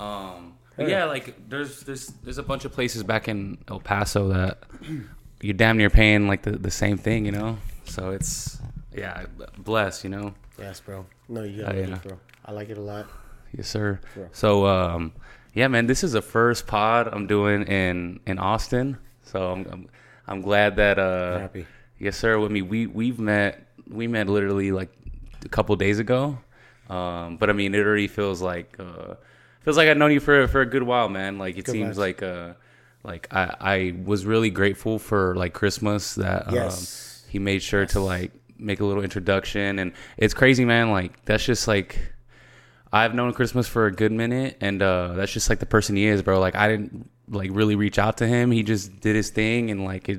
But yeah, like there's a bunch of places back in El Paso that you're damn near paying like the same thing, you know. So it's blessed, you know. Yes, bro. No, you gotta like yeah. it, bro. I like it a lot. Yes, sir. Bro. So yeah, man, this is the first pod I'm doing in Austin. So I'm glad that Happy. yes, sir. With me, we met literally like a couple days ago. But I mean, it already feels like I've known you for a good while, man. Like it Good seems vibes. like I was really grateful for like Christmas that Yes. he made sure to like make a little introduction, and it's crazy, man. Like that's just like I've known Christmas for a good minute, and that's just like the person he is, bro. Like I didn't like really reach out to him. He just did his thing, and like it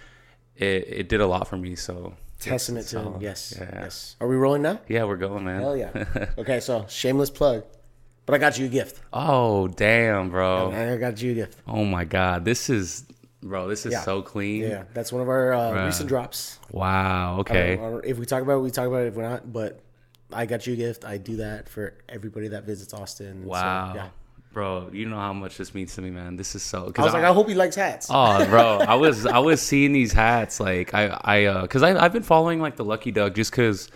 did a lot for me. So Testament to him. Yes. Yeah. Yes. Are we rolling now? yeah, we're going, man. Hell yeah. Okay, so shameless plug. But I got you a gift. Oh damn, bro. I got you a gift. Oh my god, this is Yeah. so clean. Yeah, that's one of our recent drops. Wow. Okay. If we talk about it, we talk about it. If we're not, but I got you a gift. I do that for everybody that visits Austin. Wow. So, yeah. Bro, you know how much this means to me, man. This is so. I was like, I hope he likes hats. Oh, bro, I was seeing these hats like because I've been following like the Lucky Duck just because,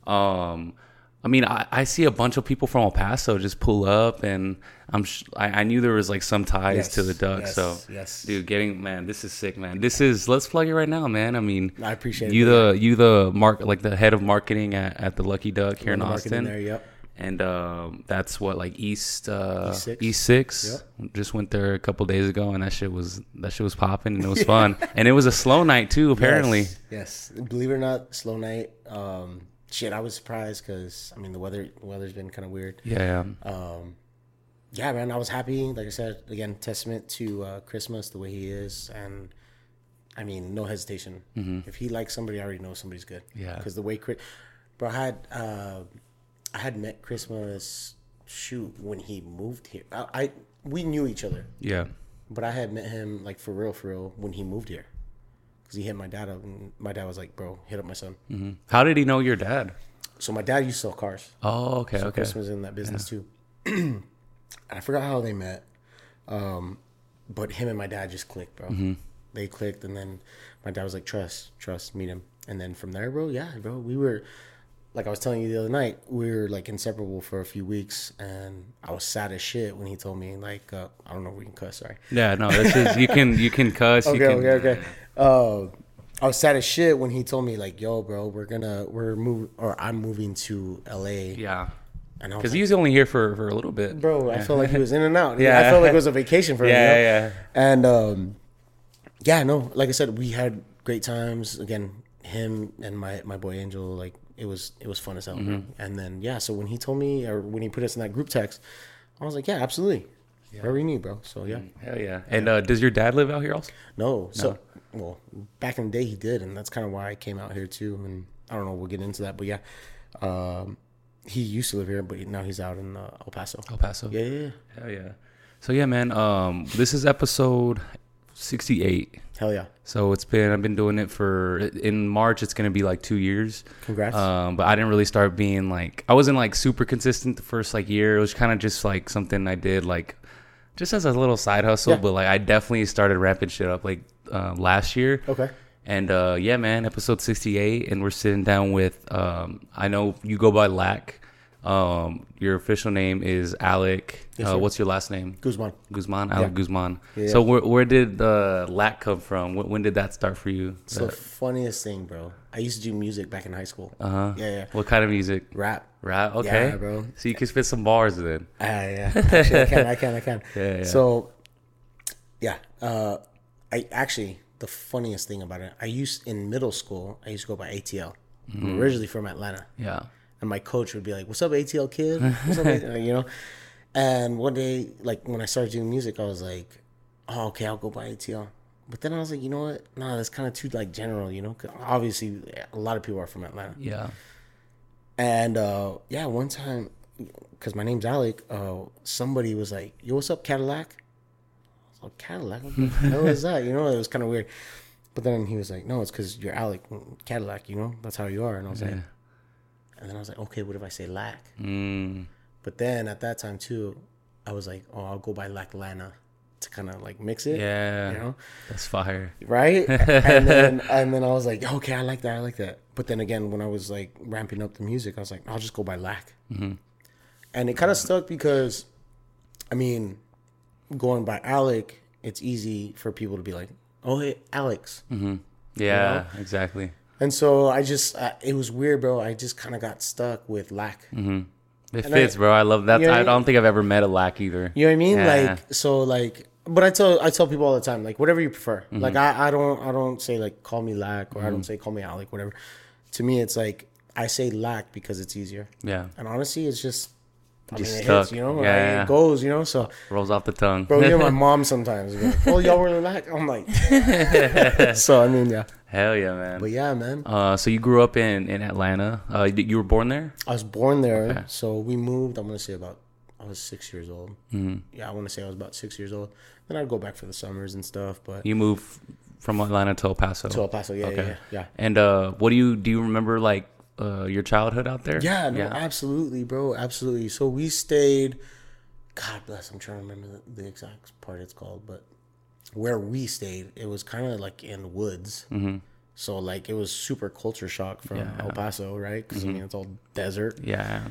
I mean I see a bunch of people from El Paso just pull up, and I knew there was like some ties Yes, to the Duck. yes, So yes. dude, this is sick, man. Let's plug it right now, man. I mean, I appreciate you it. you the head of marketing at the Lucky Duck here in The marketing Austin. there, yep. And that's what like East Six. East 6. Yep. Just went there a couple days ago, and that shit was popping, and it was fun. And it was a slow night too, apparently. Yes. Believe it or not, slow night. Shit, I was surprised because I mean the weather's been kind of weird. Yeah. Yeah, man, I was happy. Like I said, again, testament to Christmas, the way he is, and I mean, no hesitation. If he likes somebody, I already know somebody's good. Yeah. Because the way bro, I had met Christmas when he moved here. We knew each other, Yeah. but I had met him like for real when he moved here. Because he hit my dad up, and my dad was like, "Bro, hit up my son." Mm-hmm. How did he know your dad? So my dad used to sell cars. Oh, okay, So okay. Chris was in that business too. And I forgot how they met, but him and my dad just clicked, bro. They clicked, and then my dad was like, "Trust, meet him." And then from there, bro, we were like I was telling you the other night, we were like inseparable for a few weeks, and I was sad as shit when he told me like, I don't know if we can cuss, sorry. Yeah, no, this is you can cuss. Okay. I was sad as shit when he told me like, "Yo, bro, I'm moving to LA." Yeah. And I was Because like, he was only here for a little bit. bro, I felt like he was in and out. Yeah. I felt like it was a vacation for him. Yeah, you know? yeah. And no, like I said, we had great times. Again, him and my boy Angel, like it was fun as hell. Bro. And then so when he told me, or when he put us in that group text, I was like, yeah, absolutely, whatever you need, bro. So yeah, Hell yeah. And does your dad live out here also? no. So well, back in the day he did, and that's kind of why I came out here too. And I don't know, we'll get into that, but yeah. He used to live here, but now he's out in El Paso. El Paso. Yeah. Hell yeah. So yeah, man. This is episode 68. Hell yeah. So I've been doing it in March. It's gonna be like 2 years. Congrats. But I didn't really start being like I wasn't like super consistent the first like year. It was kind of just like something I did like just as a little side hustle. Yeah. But like I definitely started ramping shit up like last year. Okay. And yeah, man, episode 68, and we're sitting down with I know you go by Lack. Your official name is Alec. Yes, sir. What's your last name? Guzman. Alec Guzman. Yeah. So where did the Lack come from? When did that start for you? It's the funniest thing, bro. I used to do music back in high school. Yeah. What kind of music? Rap. Rap. Okay, Yeah, bro. So you can spit some bars then. Yeah. Actually, I can. Yeah. So, yeah. I actually, the funniest thing about it, in middle school, I used to go by ATL. I'm originally from Atlanta. Yeah. And my coach would be like, "What's up, ATL kid? What's up, ATL?" You know? And one day, like, when I started doing music, I was like, "Oh, okay, I'll go by ATL." But then I was like, you know what? No, that's kind of too, like, general, you know? 'Cause obviously, a lot of people are from Atlanta. Yeah. And, one time, because my name's Alec, somebody was like, "Yo, what's up, Cadillac?" I was like, "Cadillac? What the hell is that?" You know, it was kind of weird. But then he was like, "No, it's because you're Alec, Cadillac, you know? That's how you are." And I was like, and then I was like, okay, what if I say Lack? But then at that time too, I was like, oh, I'll go by Lacklana to kind of like mix it. Yeah. You know? That's fire. Right? and then I was like, okay, I like that. But then again, when I was like ramping up the music, I was like, I'll just go by Lack. Mm-hmm. And it kind of stuck because, I mean, going by Alec, it's easy for people to be like, oh, hey, Alex. Mm-hmm. Yeah, You know? exactly. And so I just, it was weird, bro. I just kind of got stuck with Lack. Mm-hmm. It And fits, bro. I love that. You know what I I don't mean? think I've ever met a Lack either. You know what I mean? Yeah. Like, so like, but I tell people all the time, like, whatever you prefer. Mm-hmm. Like, I don't say like, call me Lack, or I don't say call me Alec, whatever. To me, it's like, I say Lack because it's easier. Yeah. And honestly, it's just, I mean, Just it stuck. hits, you know? Yeah. It goes, you know? So, Rolls off the tongue. bro, you know, my mom sometimes, be like, oh, y'all were Lack? I'm like, so, I mean, yeah. Hell yeah, man. But yeah, man. So you grew up in Atlanta. You were born there? I was born there. Okay. So we moved, I'm going to say I was 6 years old. Mm-hmm. Yeah, I want to say I was about 6 years old. Then I'd go back for the summers and stuff, but You moved from Atlanta to El Paso. to El Paso, yeah, Okay. yeah. And what do you remember like your childhood out there? Yeah, no, absolutely, bro, absolutely. So we stayed, God bless, I'm trying to remember the exact part it's called, but where we stayed, it was kind of like in woods. Mm-hmm. So like it was super culture shock from Yeah. El Paso, right? Because I mean it's all desert. Yeah.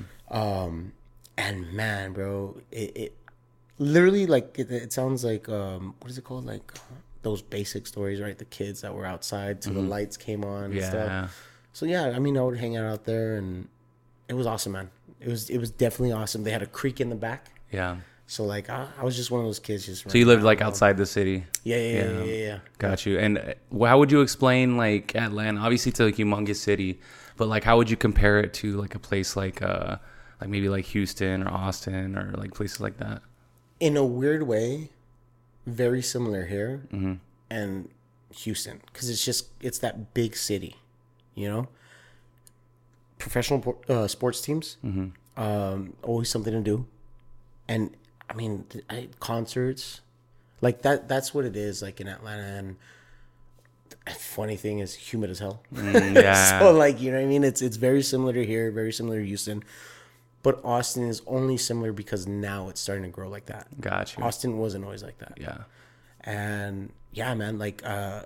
And man, bro, it literally like it sounds like what is it called? Like those basic stories, right? The kids that were outside till the lights came on and Yeah. stuff. So yeah, I mean I would hang out there and it was awesome, man. It was definitely awesome. They had a creek in the back. Yeah. So like I was just one of those kids just So you lived like outside the city. Yeah. Got you. And how would you explain like Atlanta? Obviously, it's a humongous city, but like how would you compare it to like a place like maybe like Houston or Austin or like places like that? In a weird way, very similar here Mm-hmm. and Houston because it's that big city, you know. Professional sports teams, always something to do, and I mean concerts, like that's what it is like in Atlanta. And the funny thing is, humid as hell. Yeah. So like you know what I mean, it's very similar to here, very similar to Houston. But Austin is only similar because now it's starting to grow like that. Got you. Austin wasn't always like that. Yeah. And yeah, man, like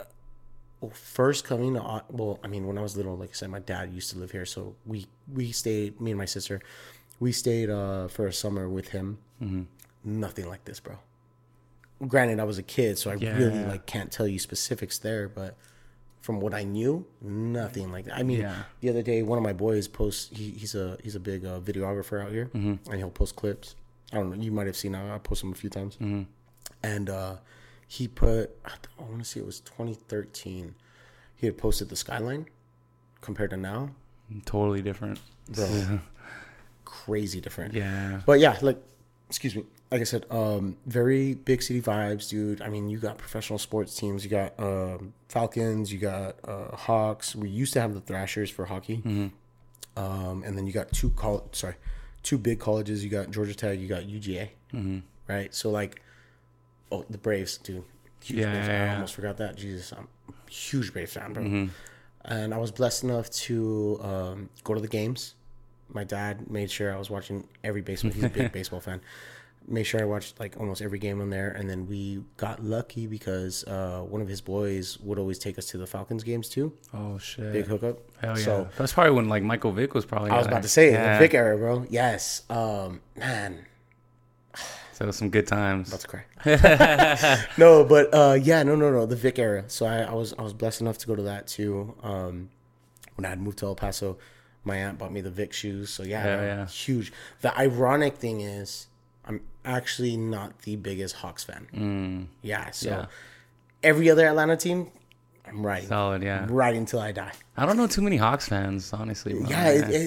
first coming to, well, I mean, when I was little, like I said, my dad used to live here, so we stayed, me and my sister, we stayed for a summer with him. Nothing like this, bro. Granted, I was a kid, so I really like can't tell you specifics there, but from what I knew, nothing like that. I mean, the other day, one of my boys posts. He's a big videographer out here, and he'll post clips. I don't know. You might have seen. I post him a few times, and he put. I want to say it was 2013. He had posted the skyline compared to now. Totally different. Bro, Yeah. crazy different. Yeah. But yeah, like, excuse me. Like I said, very big city vibes, dude. I mean, you got professional sports teams. You got Falcons. You got Hawks. We used to have the Thrashers for hockey. And then you got two big colleges. You got Georgia Tech. You got UGA. Right? So, like, oh, the Braves, dude. Huge Braves. I almost forgot that. Jesus, I'm a huge Braves fan, bro. And I was blessed enough to go to the games. My dad made sure I was watching every baseball. He's a big baseball fan. Made sure I watched like almost every game on there, and then we got lucky because one of his boys would always take us to the Falcons games too. Oh shit. Big hookup. Hell yeah. So That's probably when like Michael Vick was probably. I was about to say the Vic era, bro. Yes. Man, So some good times. about to cry. No, but no, the Vic era. So I was blessed enough to go to that too. When I had moved to El Paso, my aunt bought me the Vic shoes. So yeah, huge. The ironic thing is, I'm actually not the biggest Hawks fan. Yeah, so every other Atlanta team, I'm riding. Solid, yeah. I'm riding till I die. I don't know too many Hawks fans, honestly. Bro. Yeah,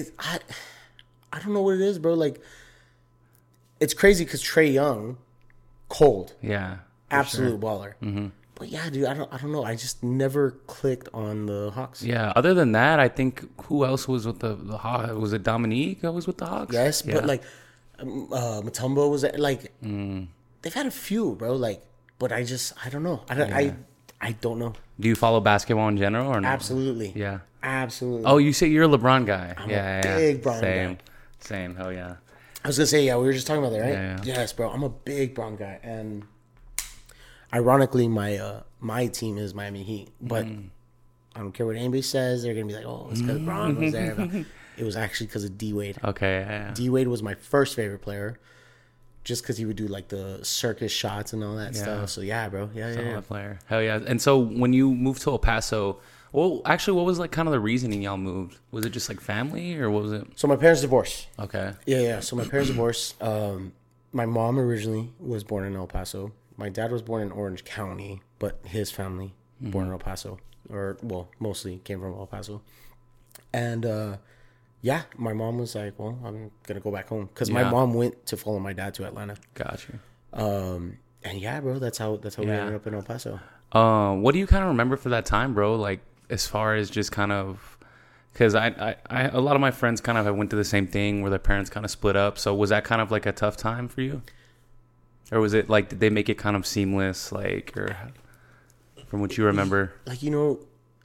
I don't know what it is, bro. Like, it's crazy because Trae Young, cold, Yeah. absolute baller. But yeah, dude, I don't know. I just never clicked on the Hawks. Yeah. Other than that, I think who else was with the Hawks? Was it Dominique that was with the Hawks? Yes, Yeah. but like Mutombo was like they've had a few, bro. Like, but I don't know. I don't know. Do you follow basketball in general or not? Absolutely. Yeah. Absolutely. Oh, you say you're a LeBron guy. I'm yeah, a big Bron Same. guy. Same. Hell yeah. I was gonna say, yeah, we were just talking about that, right? Yeah. Yes, bro. I'm a big Braun guy, and ironically, my team is Miami Heat, but I don't care what anybody says. They're gonna be like, "Oh, it's because Braun was there." But it was actually because of D Wade. Okay. Yeah. D Wade was my first favorite player, just because he would do like the circus shots and all that stuff. So yeah, bro. Yeah. Solid player. Hell yeah. And so when you moved to El Paso, well, actually, what was like kind of the reasoning y'all moved? Was it just like family, or what was it? So my parents divorced. Okay. Yeah. So my parents divorced. My mom originally was born in El Paso. My dad was born in Orange County, but his family born in El Paso, or well, mostly came from El Paso. And yeah, my mom was like, "Well, I'm gonna go back home," because my mom went to follow my dad to Atlanta. Got you. And yeah, bro, that's how we ended up in El Paso. What do you kind of remember for that time, bro? Like as far as just kind of, because I a lot of my friends kind of went to the same thing where their parents kind of split up. So was that kind of like a tough time for you, or was it like did they make it kind of seamless, like, or from what you remember? Like, you know,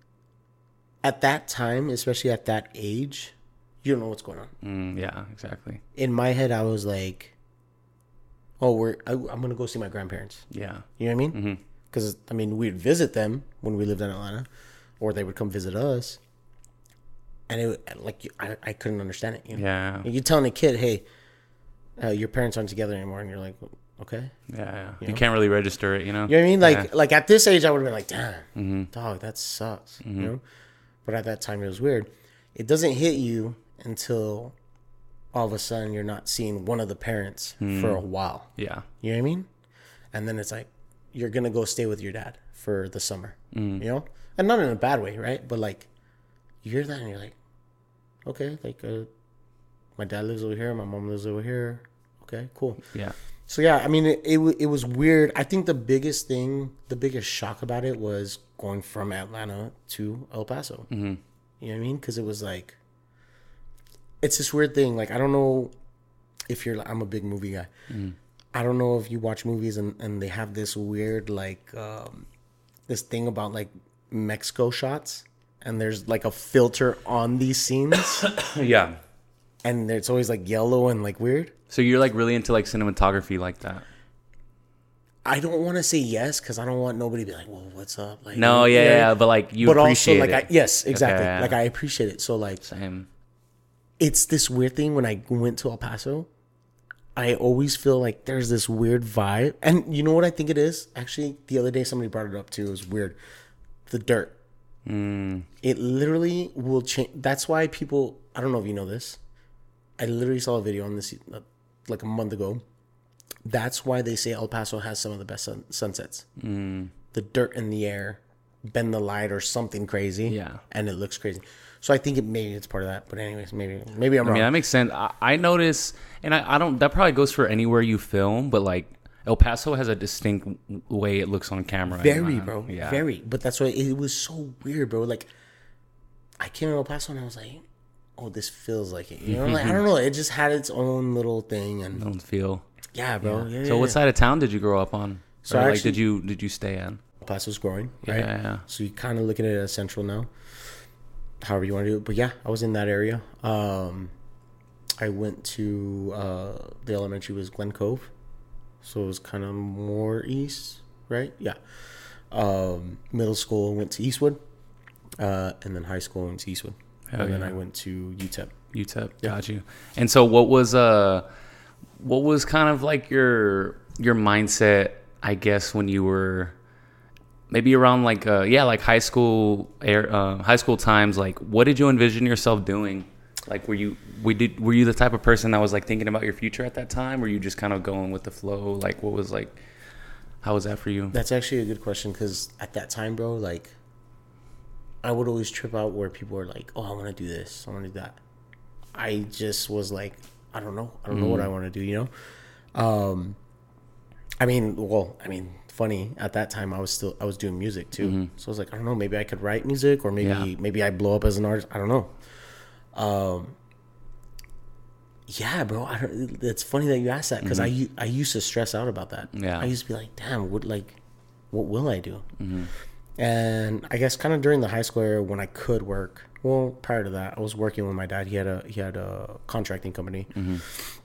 at that time, especially at that age, you don't know what's going on. Yeah, exactly. In my head, I was like, "Oh, I'm gonna go see my grandparents." Yeah. You know what I mean? Because I mean, we'd visit them when we lived in Atlanta, or they would come visit us, and it like I couldn't understand it. You know? Yeah. You're telling a kid, "Hey, your parents aren't together anymore," and you're like, "Okay." Yeah. You You know? can't really register it, you know? You know what I mean? Like, Yeah. like at this age, I would have been like, "Damn, dog, that sucks." You know? But at that time, it was weird. It doesn't hit you until all of a sudden you're not seeing one of the parents for a while. Yeah. You know what I mean? And then it's like you're gonna go stay with your dad for the summer. You know, and not in a bad way, right? But like you hear that and you're like, okay, like my dad lives over here, my mom lives over here. Okay, cool. Yeah. So yeah, I mean, it was weird. I think the biggest shock about it was going from Atlanta to El Paso. You know what I mean? Because it was like, it's this weird thing. Like, I don't know if I'm a big movie guy. I don't know if you watch movies and they have this weird, like, this thing about like Mexico shots, and there's like a filter on these scenes, Yeah. and it's always like yellow and like weird. So you're like really into like cinematography like that? I don't want to say yes because I don't want nobody to be like, "Well, what's up?" Like, No, you know? yeah, but like you But also, appreciate like, it. yes, exactly. Okay, yeah. Like, I appreciate it. So, like, Same. it's this weird thing when I went to El Paso. I always feel like there's this weird vibe, and you know what I think it is? Actually, the other day somebody brought it up too. It was weird. The dirt. It literally will change. That's why people. I don't know if you know this. I literally saw a video on this like a month ago. That's why they say El Paso has some of the best sunsets. The dirt in the air, bend the light or something crazy. Yeah. And it looks crazy. So I think maybe it's part of that. But anyways, maybe I'm I wrong. mean, that makes sense. I notice, and I don't, that probably goes for anywhere you film, but like El Paso has a distinct way it looks on camera. Very, bro. Yeah. Very. But that's why it was so weird, bro. Like, I came to El Paso and I was like, oh, this feels like it. You know, like, I don't know. It just had its own little thing. And Don't feel. yeah, bro. Yeah. So what side of town did you grow up on? So Or, like, actually- did you stay in? El Paso's growing, right? Yeah. So you kind of looking at it as central now. However you want to do it. But yeah, I was in that area. I went to the elementary was Glen Cove. So it was kind of more east, right? Yeah. Middle school went to Eastwood. And then high school went to Eastwood. Hell and then yeah. I went to UTEP. UTEP, got you. And so what was kind of like your mindset, I guess, when you were maybe around like like high school times? Like, what did you envision yourself doing? Like, were you the type of person that was like thinking about your future at that time? Were you just kind of going with the flow? Like, what was like, how was that for you? That's actually a good question because at that time, bro, like, I would always trip out where people are like, oh, I want to do this, I want to do that. I just was like, I don't know what I want to do, you know? I mean, funny, at that time I was doing music too. So I was like, I don't know, maybe I could write music or maybe I blow up as an artist. I don't know. Yeah, bro. It's funny that you asked that because I used to stress out about that. Yeah. I used to be like, damn, what will I do? And I guess kind of during the high school era when I could work. Well, prior to that, I was working with my dad. He had a contracting company,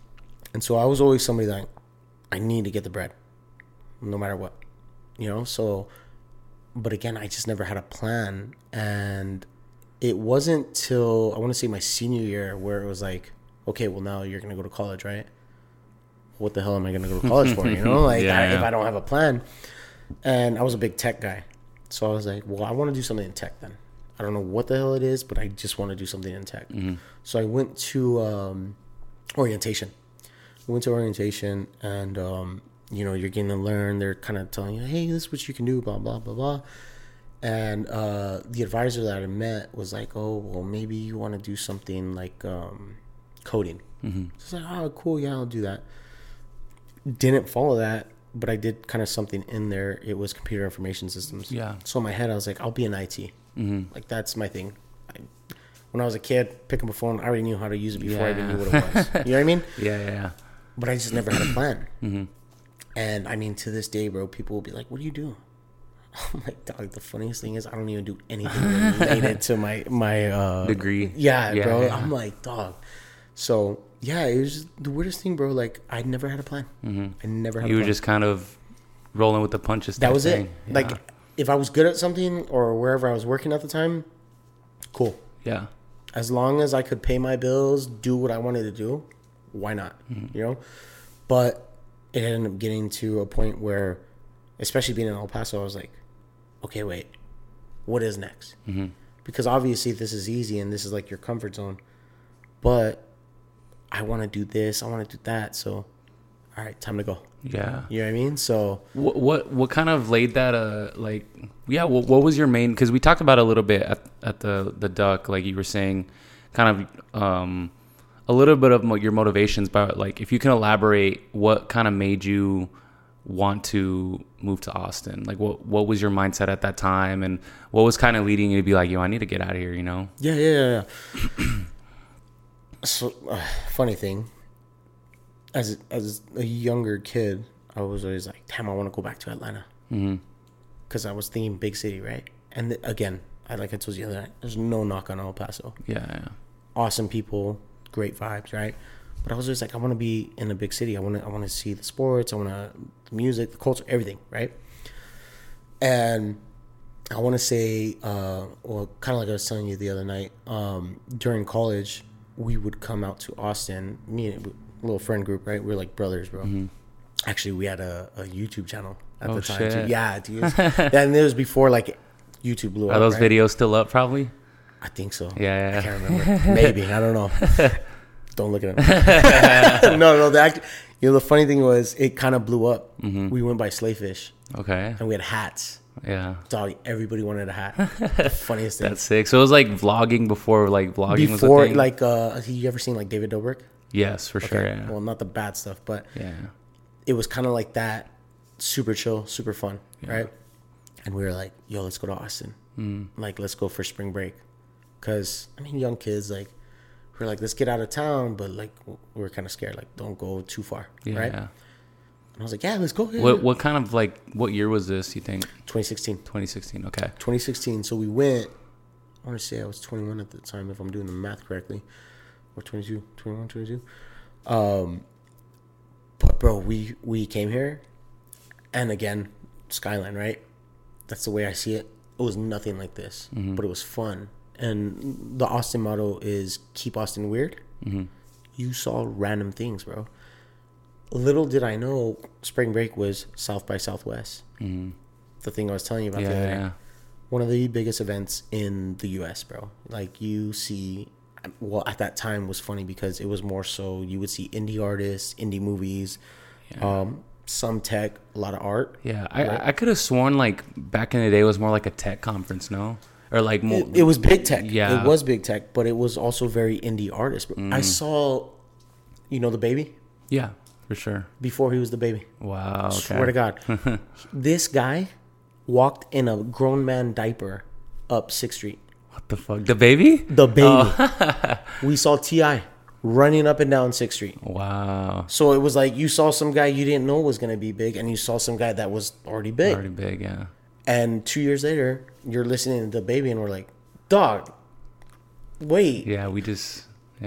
And so I was always somebody that I need to get the bread, no matter what, you know? So, but again, I just never had a plan. And it wasn't till, I want to say my senior year, where it was like, okay, well, now you're going to go to college, right? What the hell am I going to go to college for? You know, like if I don't have a plan. And I was a big tech guy. So I was like, well, I want to do something in tech then. I don't know what the hell it is, but I just want to do something in tech. So I went to orientation. I went to orientation, and, you know, you're getting to learn. They're kind of telling you, hey, this is what you can do, blah, blah, blah, blah. And the advisor that I met was like, oh, well, maybe you want to do something like coding. So I was like, oh, cool, yeah, I'll do that. Didn't follow that, but I did kind of something in there. It was computer information systems. Yeah. So in my head, I was like, I'll be in IT. Like, that's my thing. When I was a kid, picking up a phone, I already knew how to use it before I even knew what it was. You know what I mean? Yeah. But I just never had a plan. And I mean, to this day, bro, people will be like, what do you do? I'm like, dog, the funniest thing is I don't even do anything related to my degree. Yeah, bro. Yeah. I'm like, dog. So, yeah, it was just the weirdest thing, bro. Like, I never had a plan. I never had a plan. You were just kind of rolling with the punches. That was it. Yeah. Like, if I was good at something or wherever I was working at the time, cool. Yeah. As long as I could pay my bills, do what I wanted to do, why not? You know? But it ended up getting to a point where, especially being in El Paso, I was like, okay, wait, what is next? Because obviously this is easy and this is like your comfort zone. But I want to do this, I want to do that. So, all right, time to go. Yeah. You know what I mean? So what kind of laid that what was your main, because we talked about it a little bit at the duck, like you were saying, kind of a little bit of your motivations, but like if you can elaborate, what kind of made you want to move to Austin? Like what was your mindset at that time, and what was kind of leading you to be like, yo, I need to get out of here, you know? Yeah. So funny thing, as a younger kid, I was always like, damn, I want to go back to Atlanta. Because I was thinking big city, right? And again, like I told you the other night, there's no knock on El Paso. Yeah. Awesome people, great vibes, right? But I was always like, I want to be in a big city. I want to see the sports. I want the music, the culture, everything, right? And I want to say, well, kind of like I was telling you the other night, during college, we would come out to Austin, me and a little friend group, right? We were like brothers, bro. Actually, we had a YouTube channel at the time. Too. Yeah, dude. And it was before like YouTube blew up. Are those videos still up? Probably. I think so. Yeah. I can't remember. Maybe, I don't know. Don't look at them. No. The funny thing was, it kind of blew up. We went by Slayfish. Okay. And we had hats. Yeah. Dog, everybody wanted a hat. The funniest thing. That's sick. So it was like vlogging before vlogging was a thing? Like, you ever seen like David Dobrik? Yes, for sure. Yeah. Well, not the bad stuff, but it was kind of like that. Super chill, super fun, right? And we were like, yo, let's go to Austin. Like, let's go for spring break. Because, I mean, young kids, like, we're like, let's get out of town, but like, we're kind of scared. Like, don't go too far, right? And I was like, yeah, let's go. Yeah. What kind of like, what year was this, you think? 2016. 2016, okay. 2016. So we went, I want to say I was 21 at the time, if I'm doing the math correctly. Or 22, 21, 22. But bro, we came here, and again, Skyline, right? That's the way I see it. It was nothing like this, but it was fun. And the Austin motto is keep Austin weird. You saw random things, bro. Little did I know, spring break was South by Southwest. The thing I was telling you about the other day. One of the biggest events in the U.S., bro. Like, you see, well, at that time was funny because it was more so you would see indie artists, indie movies, some tech, a lot of art. Yeah, I could have sworn like back in the day it was more like a tech conference, no? Or like more, it was big tech. Yeah, it was big tech, but it was also very indie artists. I saw, the Baby. Yeah, for sure. Before he was the Baby. Wow. Okay. Swear to God, this guy walked in a grown man diaper up 6th Street. What the fuck? The Baby? The Baby. Oh. We saw T.I. running up and down 6th Street. Wow. So it was like you saw some guy you didn't know was going to be big, and you saw some guy that was already big. Already big, yeah. And 2 years later, you're listening to The Baby, and we're like, dog, wait. Yeah, we just, yeah.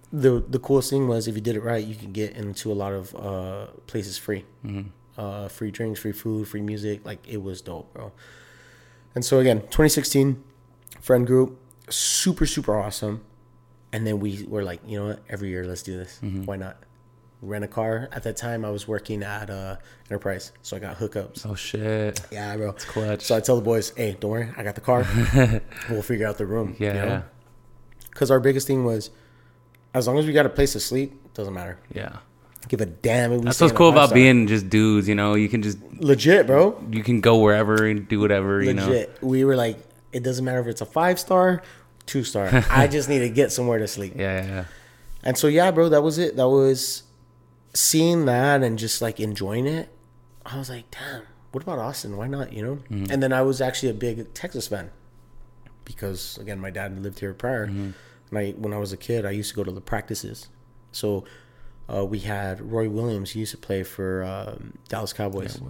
the coolest thing was if you did it right, you could get into a lot of places free. Free drinks, free food, free music. Like, it was dope, bro. And so again, 2016, friend group, super, super awesome. And then we were like, you know what? Every year, let's do this. Why not? Rent a car. At that time, I was working at Enterprise, so I got hookups. Oh shit. Yeah, bro. It's clutch. So I tell the boys, hey, don't worry, I got the car. We'll figure out the room. Yeah. You know? Because our biggest thing was, as long as we got a place to sleep, doesn't matter. Yeah. Give a damn. If we That's stay what's in a cool about 5-star. being just dudes, you know. You can just Legit, bro. you can go wherever and do whatever, you know. Legit. We were like, it doesn't matter if it's a 5-star, 2-star. I just need to get somewhere to sleep. Yeah. And so, yeah, bro, that was it. That was seeing that and just like enjoying it. I was like, damn, what about Austin? Why not, you know? And then I was actually a big Texas fan because, again, my dad lived here prior. And when I was a kid, I used to go to the practices. So we had Roy Williams. He used to play for Dallas Cowboys.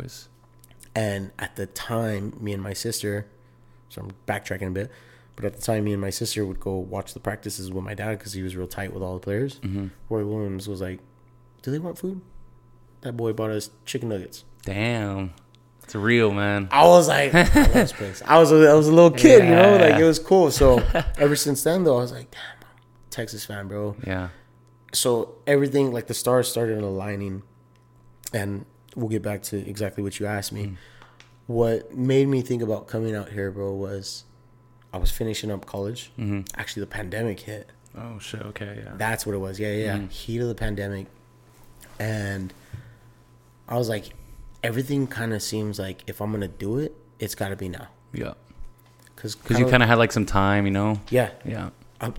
And at the time, me and my sister, so I'm backtracking a bit, but at the time, me and my sister would go watch the practices with my dad because he was real tight with all the players. Roy Williams was like, do they want food? That boy bought us chicken nuggets. Damn. It's real, man. I was like, I love this place. I was a little kid, you know, like it was cool. So ever since then, though, I was like, damn, I'm a Texas fan, bro. Yeah. So everything, like the stars started aligning, and we'll get back to exactly what you asked me. What made me think about coming out here, bro, was I was finishing up college. Actually, the pandemic hit. Oh shit. Okay. Yeah. That's what it was. Yeah. Heat of the pandemic. And I was like, everything kind of seems like if I'm going to do it, it's got to be now. Yeah. Because you kind of had like some time, you know? Yeah. Yeah. I'm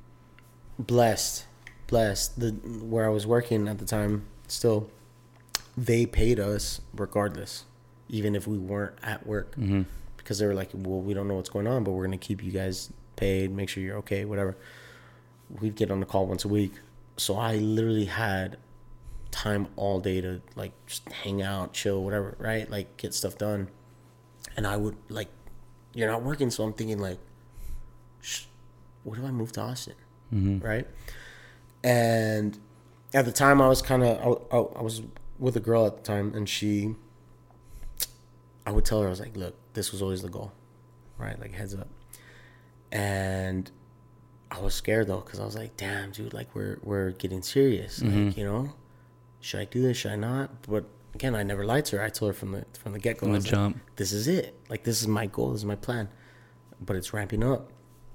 blessed. Where I was working at the time, still, they paid us regardless, even if we weren't at work. Because they were like, well, we don't know what's going on, but we're going to keep you guys paid, make sure you're okay, whatever. We'd get on the call once a week. So I literally had time all day to like just hang out, chill, whatever, right? Like get stuff done. And I would like, you're not working, so I'm thinking like, what if I move to Austin, right? And at the time, I was kind of, I was with a girl at the time, and I would tell her, I was like, look, this was always the goal, right? Like heads up. And I was scared though, because I was like, damn, dude, like we're getting serious, like, you know. Should I do this? Should I not? But again, I never lied to her. I told her from the get-go. From the jump. Like, this is it. Like, this is my goal. This is my plan. But it's ramping up.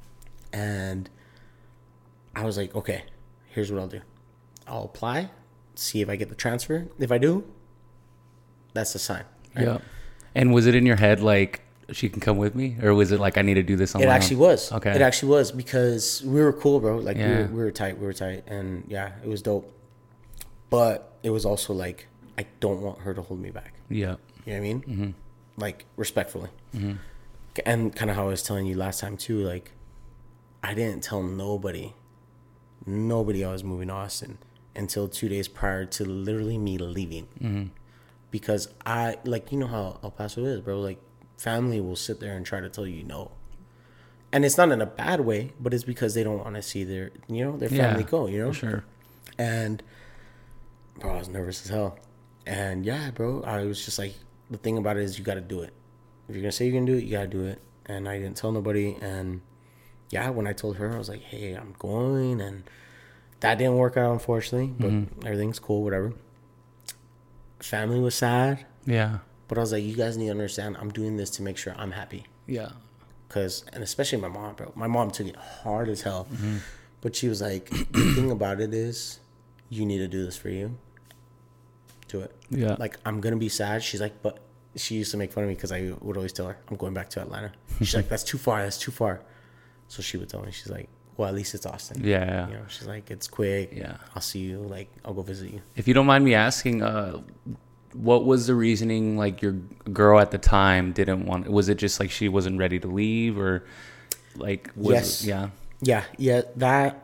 And I was like, okay, here's what I'll do. I'll apply, see if I get the transfer. If I do, that's the sign. Right? Yeah. And was it in your head like, she can come with me? Or was it like, I need to do this on my own? It actually was. Okay. It actually was because we were cool, bro. Like, Yeah. we were tight. And yeah, it was dope. But it was also like, I don't want her to hold me back. Yeah. You know what I mean? Like, respectfully. And kind of how I was telling you last time, too. Like, I didn't tell nobody I was moving to Austin until 2 days prior to literally me leaving. Because I, like, you know how El Paso is, bro. Like, family will sit there and try to tell you no. And it's not in a bad way, but it's because they don't want to see their family go, you know? For sure. And bro, I was nervous as hell. And yeah, bro, I was just like, the thing about it is you got to do it. If you're going to say you're going to do it, you got to do it. And I didn't tell nobody. And yeah, when I told her, I was like, hey, I'm going. And that didn't work out, unfortunately. But everything's cool, whatever. Family was sad. Yeah. But I was like, you guys need to understand, I'm doing this to make sure I'm happy. Yeah. And especially my mom, bro. My mom took it hard as hell. But she was like, the thing about it is, you need to do this for you. Do it. Yeah. Like, I'm going to be sad. She's like, but she used to make fun of me because I would always tell her, I'm going back to Atlanta. She's like, that's too far. So she would tell me, she's like, well, at least it's Austin. Yeah. You know, she's like, it's quick. Yeah. I'll see you. Like, I'll go visit you. If you don't mind me asking, what was the reasoning, like, your girl at the time didn't want, was it just like she wasn't ready to leave, or like, Yes. Yeah. Yeah. That,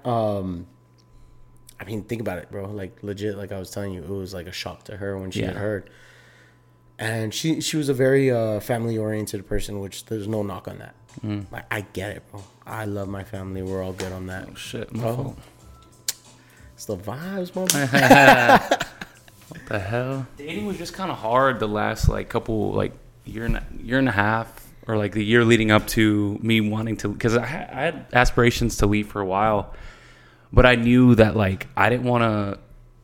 I mean, think about it, bro. Like, legit, like I was telling you, it was like a shock to her when she had heard. And she was a very family-oriented person, which there's no knock on that. Like, I get it, bro. I love my family. We're all good on that. Oh, shit. My fault. It's the vibes, man. What the hell? Dating was just kind of hard the last like couple like year and a half, or like the year leading up to me wanting to, because I had aspirations to leave for a while, but I knew that like I didn't want to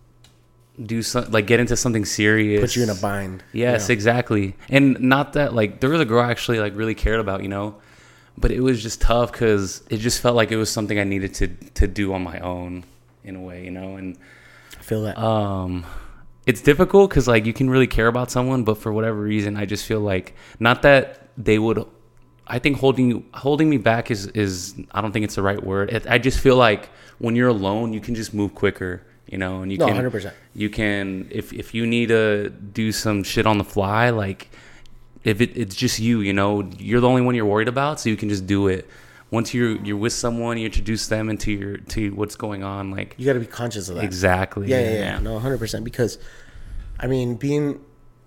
do something like get into something serious. Put you in a bind. Yes, exactly. And not that like there was a girl I actually like really cared about, you know, but it was just tough because it just felt like it was something I needed to do on my own in a way, you know. And I feel that. It's difficult because like you can really care about someone, but for whatever reason, I just feel like not that they would. I think holding me back is I don't think it's the right word. I just feel like when you're alone, you can just move quicker, you know, and you can 100%. You can if you need to do some shit on the fly, like if it's just you know, you're the only one you're worried about, so you can just do it. Once you're with someone, you introduce them to what's going on. Like You got to be conscious of that. exactly. Yeah. No, 100%. Because, I mean, being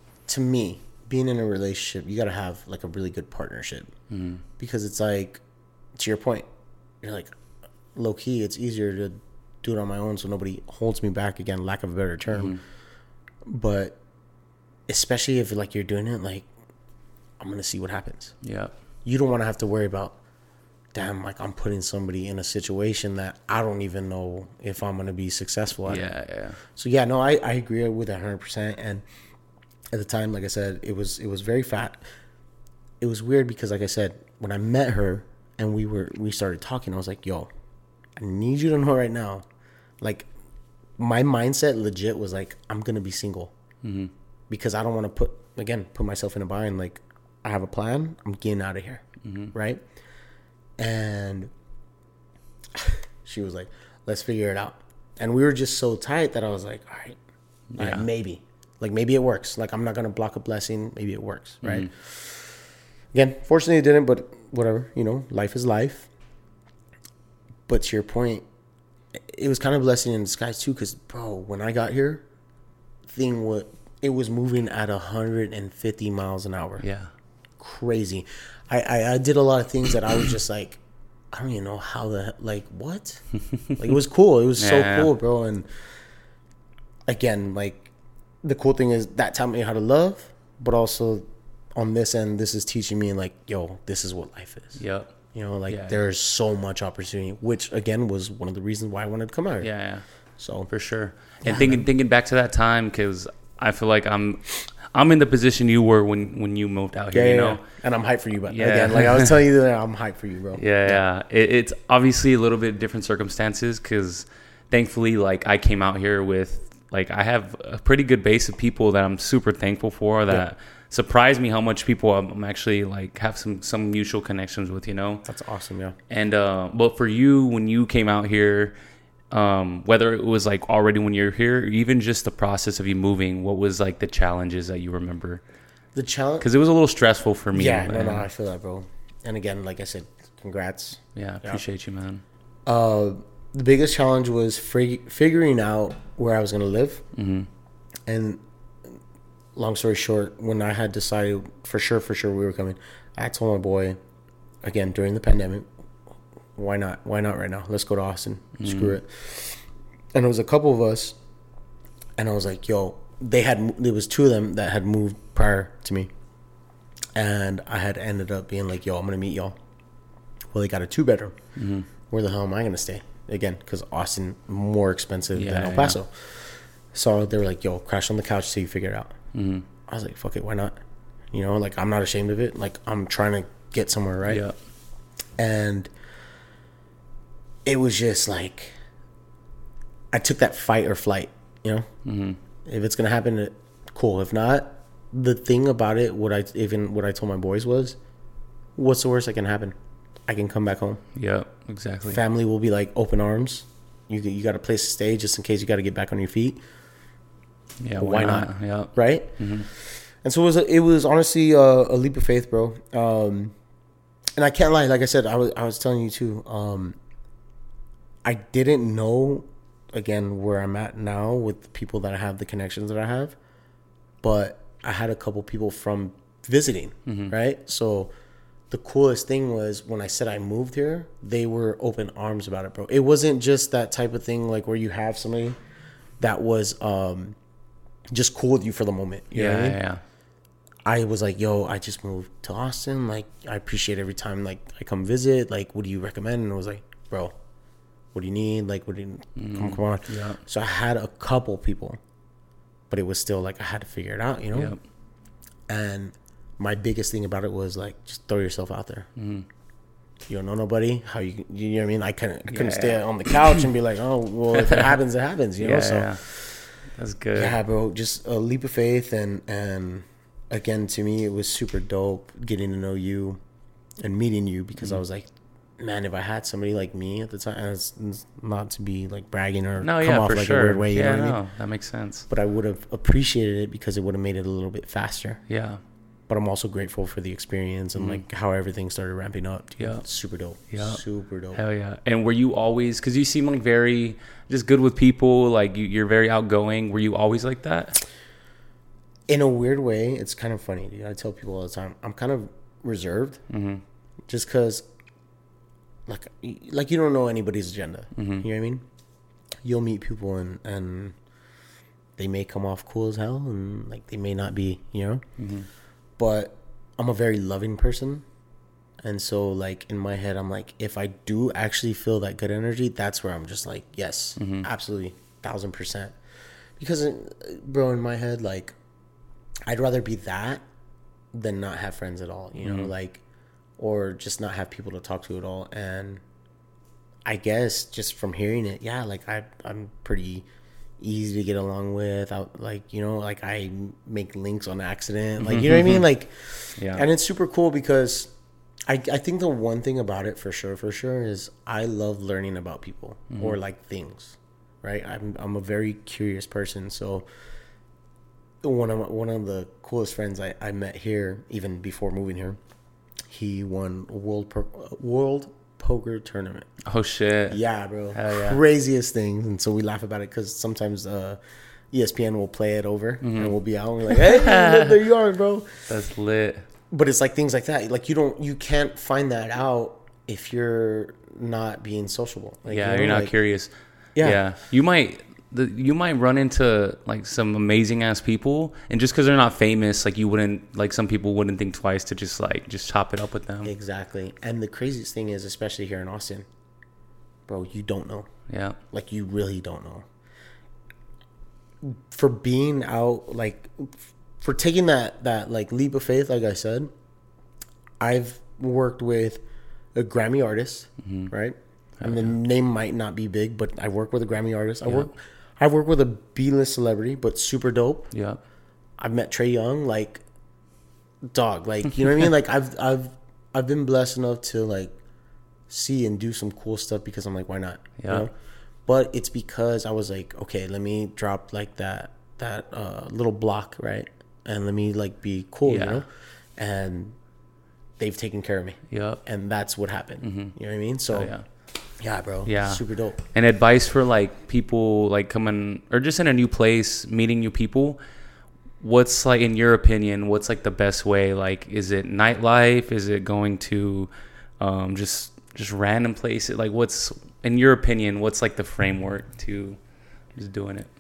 in a relationship, you got to have like a really good partnership. Mm-hmm. Because it's like, to your point, you're like, low key, it's easier to do it on my own so nobody holds me back, again, lack of a better term. Mm-hmm. But especially if like you're doing it, like, I'm going to see what happens. Yeah. You don't want to have to worry about, damn, like I'm putting somebody in a situation that I don't even know if I'm going to be successful at. Yeah. So yeah, no, I agree with that 100%. And at the time, like I said, it was very fat. It was weird because, like I said, when I met her and we started talking, I was like, yo, I need you to know right now, like my mindset legit was like, I'm going to be single. Mm-hmm. Because I don't want to put myself in a bind. Like I have a plan. I'm getting out of here. Mm-hmm. Right. And she was like, let's figure it out. And we were just so tight that I was like, all right, maybe. Like, maybe it works. Like, I'm not going to block a blessing. Maybe it works, right? Mm-hmm. Again, fortunately it didn't, but whatever. You know, life is life. But to your point, it was kind of a blessing in disguise, too, because, bro, when I got here, it was moving at 150 miles an hour. Yeah. Crazy. I did a lot of things that I was just like, I don't even know how like, what? Like, it was cool. It was so cool, bro. And again, like, the cool thing is that taught me how to love, but also on this end, this is teaching me, like, yo, this is what life is. Yep. You know, like, there's so much opportunity, which, again, was one of the reasons why I wanted to come out here. Yeah. So, for sure. And thinking back to that time, because I feel like I'm in the position you were when you moved out here, you know? And I'm hyped for you, but again, like I was telling you that I'm hyped for you, bro. Yeah. It's obviously a little bit different circumstances because thankfully, like, I came out here with, like, I have a pretty good base of people that I'm super thankful for that surprised me how much people I'm actually, like, have some mutual connections with, you know? That's awesome, yeah. And, but for you, when you came out here, whether it was like already when you're here, or even just the process of you moving, what was like the challenges that you remember? The challenge, because it was a little stressful for me. Yeah, no, I feel that, bro. And again, like I said, congrats. Yeah, appreciate you, man. The biggest challenge was figuring out where I was gonna live. Mm-hmm. And long story short, when I had decided for sure we were coming, I told my boy, again during the pandemic, why not right now? Let's go to Austin. Mm-hmm. Screw it. And it was a couple of us, and I was like, yo, there was two of them that had moved prior to me, and I had ended up being like, yo, I'm gonna meet y'all. Well, they got a 2-bedroom. Mm-hmm. Where the hell am I gonna stay? Again, because Austin more expensive than El Paso. Yeah. So they were like, yo, crash on the couch till you figure it out. Mm-hmm. I was like, fuck it, why not? You know, like, I'm not ashamed of it. Like, I'm trying to get somewhere, right? Yeah. And it was just like, I took that fight or flight, you know? Mm-hmm. If it's going to happen, cool. If not, the thing about it, what I told my boys was, what's the worst that can happen? I can come back home. Yeah, exactly. Family will be like open arms. You got a place to stay just in case you got to get back on your feet. Yeah, why not? Yeah. Right? Mm-hmm. And so it was honestly a leap of faith, bro. And I can't lie. Like I said, I was telling you too. I didn't know, again, where I'm at now with the people that I have, the connections that I have. But I had a couple people from visiting, mm-hmm. right? So the coolest thing was when I said I moved here, they were open arms about it, bro. It wasn't just that type of thing like where you have somebody that was just cool with you for the moment. You know what I mean? Yeah. I was like, yo, I just moved to Austin. Like, I appreciate every time like I come visit. Like, what do you recommend? And I was like, bro, what do you need? Like, what do you come on? Yeah. So I had a couple people, but it was still like I had to figure it out, you know? Yep. And my biggest thing about it was like, just throw yourself out there. You don't know nobody. How you know what I mean? I couldn't stay on the couch and be like, oh, well, if it happens, it happens, you know? So that's good. yeah, bro, just a leap of faith. And again, to me, it was super dope getting to know you and meeting you, because I was like, man, if I had somebody like me at the time, and it's not to be like bragging or come off like a weird way, you know what I mean? That makes sense. But I would have appreciated it because it would have made it a little bit faster. Yeah. But I'm also grateful for the experience and like how everything started ramping up. Dude. Yeah. Super dope. Yeah. Super dope. Hell yeah. And were you always, because you seem like very just good with people, like you're very outgoing. Were you always like that? In a weird way, it's kind of funny, dude. I tell people all the time, I'm kind of reserved, just because, like you don't know anybody's agenda. You know what I mean? You'll meet people and they may come off cool as hell, and like they may not be, you know. But I'm a very loving person, and so like in my head, I'm like, if I do actually feel that good energy, that's where I'm just like, yes, absolutely, 1000%. Because, bro, in my head, like, I'd rather be that than not have friends at all, you know, like, or just not have people to talk to at all. And I guess just from hearing it, yeah, like I'm pretty easy to get along with. Like, you know, like I make links on accident, like, you know what I mean? Like, Yeah. And it's super cool because I think the one thing about it for sure is I love learning about people or like things, right? I'm a very curious person. So one of the coolest friends I met here, even before moving here, he won a world poker tournament. Oh shit. Yeah, bro. Hell yeah. Craziest things. And so we laugh about it because sometimes ESPN will play it over and we'll be out and we're like, hey, look, there you are, bro. That's lit. But it's like things like that. Like you can't find that out if you're not being sociable. Like, Yeah, you know, you're not like, curious. Yeah. Yeah. You might run into like some amazing ass people, and just because they're not famous, like you wouldn't, like some people wouldn't think twice to just chop it up with them. Exactly. And the craziest thing is, especially here in Austin, bro, you don't know. Yeah. Like, you really don't know. For being out, like, for taking that like leap of faith, like I said, I've worked with a Grammy artist, right? And the name might not be big, but I work with a Grammy artist. I work with a B-list celebrity, but super dope. Yeah. I've met Trey Young, like, dog, like, you know what I mean? Like, I've been blessed enough to like see and do some cool stuff because I'm like, why not? Yeah. You know? But it's because I was like, okay, let me drop like that little block, right? And let me like be cool, you know? And they've taken care of me. Yep. And that's what happened. You know what I mean? So yeah, bro. Yeah. Super dope. And advice for like people like coming or just in a new place, meeting new people. What's like, in your opinion, what's like the best way? Like, is it nightlife? Is it going to just random places? Like, what's, in your opinion, what's like the framework to just doing it?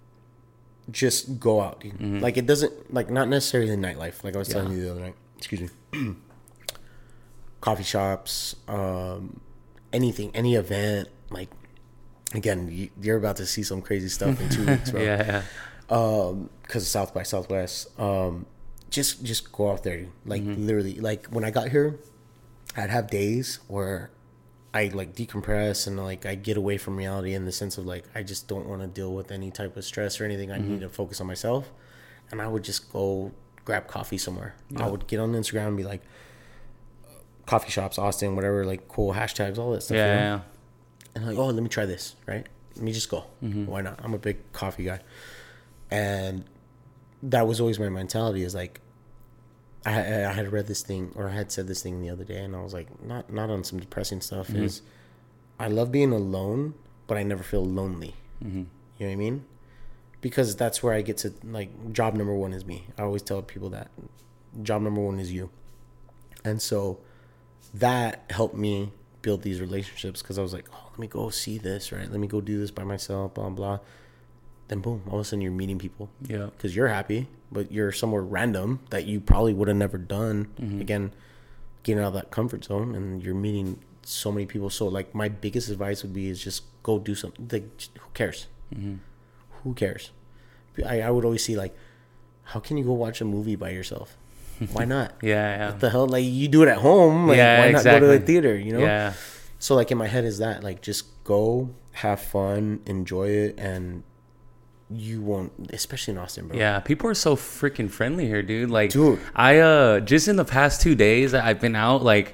Just go out, dude. Like, it doesn't, like, not necessarily nightlife, like I was telling you the other night. Excuse me. Coffee shops, anything, any event. Like, again, you're about to see some crazy stuff in 2 weeks, bro. Yeah. Because of South by Southwest. Just go out there, dude. Like, literally, like, when I got here, I'd have days where I like decompress and like I get away from reality in the sense of like I just don't want to deal with any type of stress or anything. I need to focus on myself, and I would just go grab coffee somewhere. I would get on Instagram and be like, coffee shops, Austin, whatever, like cool hashtags, all that stuff. Yeah. You know? Yeah. And like, oh, let me try this, right? Let me just go. Why not? I'm a big coffee guy, and that was always my mentality. Is like, I had read this thing, or I had said this thing the other day, and I was like, not on some depressing stuff. Is I love being alone, but I never feel lonely. You know what I mean? Because that's where I get to, like, job number one is me. I always tell people that job number one is you. And so that helped me build these relationships because I was like, oh, let me go see this, right? Let me go do this by myself, blah, blah. Then boom, all of a sudden you're meeting people. Yeah. Because you're happy, but you're somewhere random that you probably would have never done. Again, getting out of that comfort zone, and you're meeting so many people. So like my biggest advice would be is just go do something. Like, who cares? Who cares? I would always see like, how can you go watch a movie by yourself? Why not? Yeah. What the hell? Like, you do it at home. Like, why not go to a theater? You know? Yeah. So like in my head is that like, just go, have fun, enjoy it, and you won't, especially in Austin, bro. Yeah, people are so freaking friendly here, dude. Like, Dude. I just in the past 2 days I've been out. Like,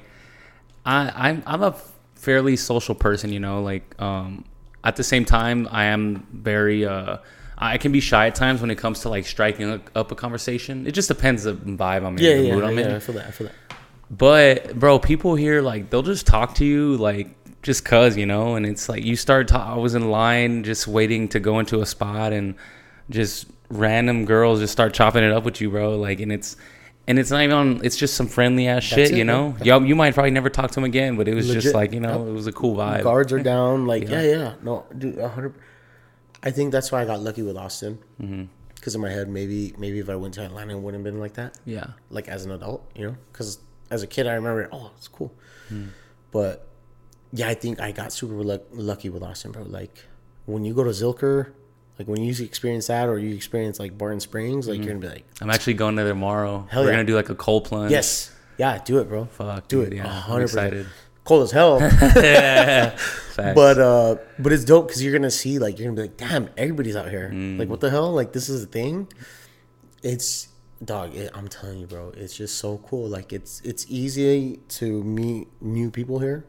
I'm a fairly social person, you know. Like, at the same time, I am very I can be shy at times when it comes to like striking up a conversation. It just depends the vibe I'm in, the mood I'm in. I feel that. But bro, people here, like, they'll just talk to you like just cuz, you know, and it's like you start I was in line just waiting to go into a spot, and just random girls just start chopping it up with you, bro. Like, and it's not even it's just some friendly ass shit, you know. You might probably never talk to them again, but it was just like, you know, it was a cool vibe. Guards are down, like no, dude, 100. I think that's why I got lucky with Austin, because in my head, maybe if I went to Atlanta, it wouldn't have been like that. Yeah, like as an adult, you know, because as a kid, I remember, oh, it's cool, but yeah, I think I got super lucky with Austin, bro. Like, when you go to Zilker, like when you experience that, or you experience like Barton Springs, like you're gonna be like, I'm actually going there tomorrow. Hell We're yeah. gonna do like a cold plunge. yes, yeah, do it, bro. Fuck, do dude, it. Yeah, 100%. I'm excited. Cold as hell. Yeah, facts. But it's dope because you're gonna see, like, you're gonna be like, damn, everybody's out here. Like, what the hell? Like, this is a thing. It's I'm telling you, bro. It's just so cool. Like, it's easy to meet new people here,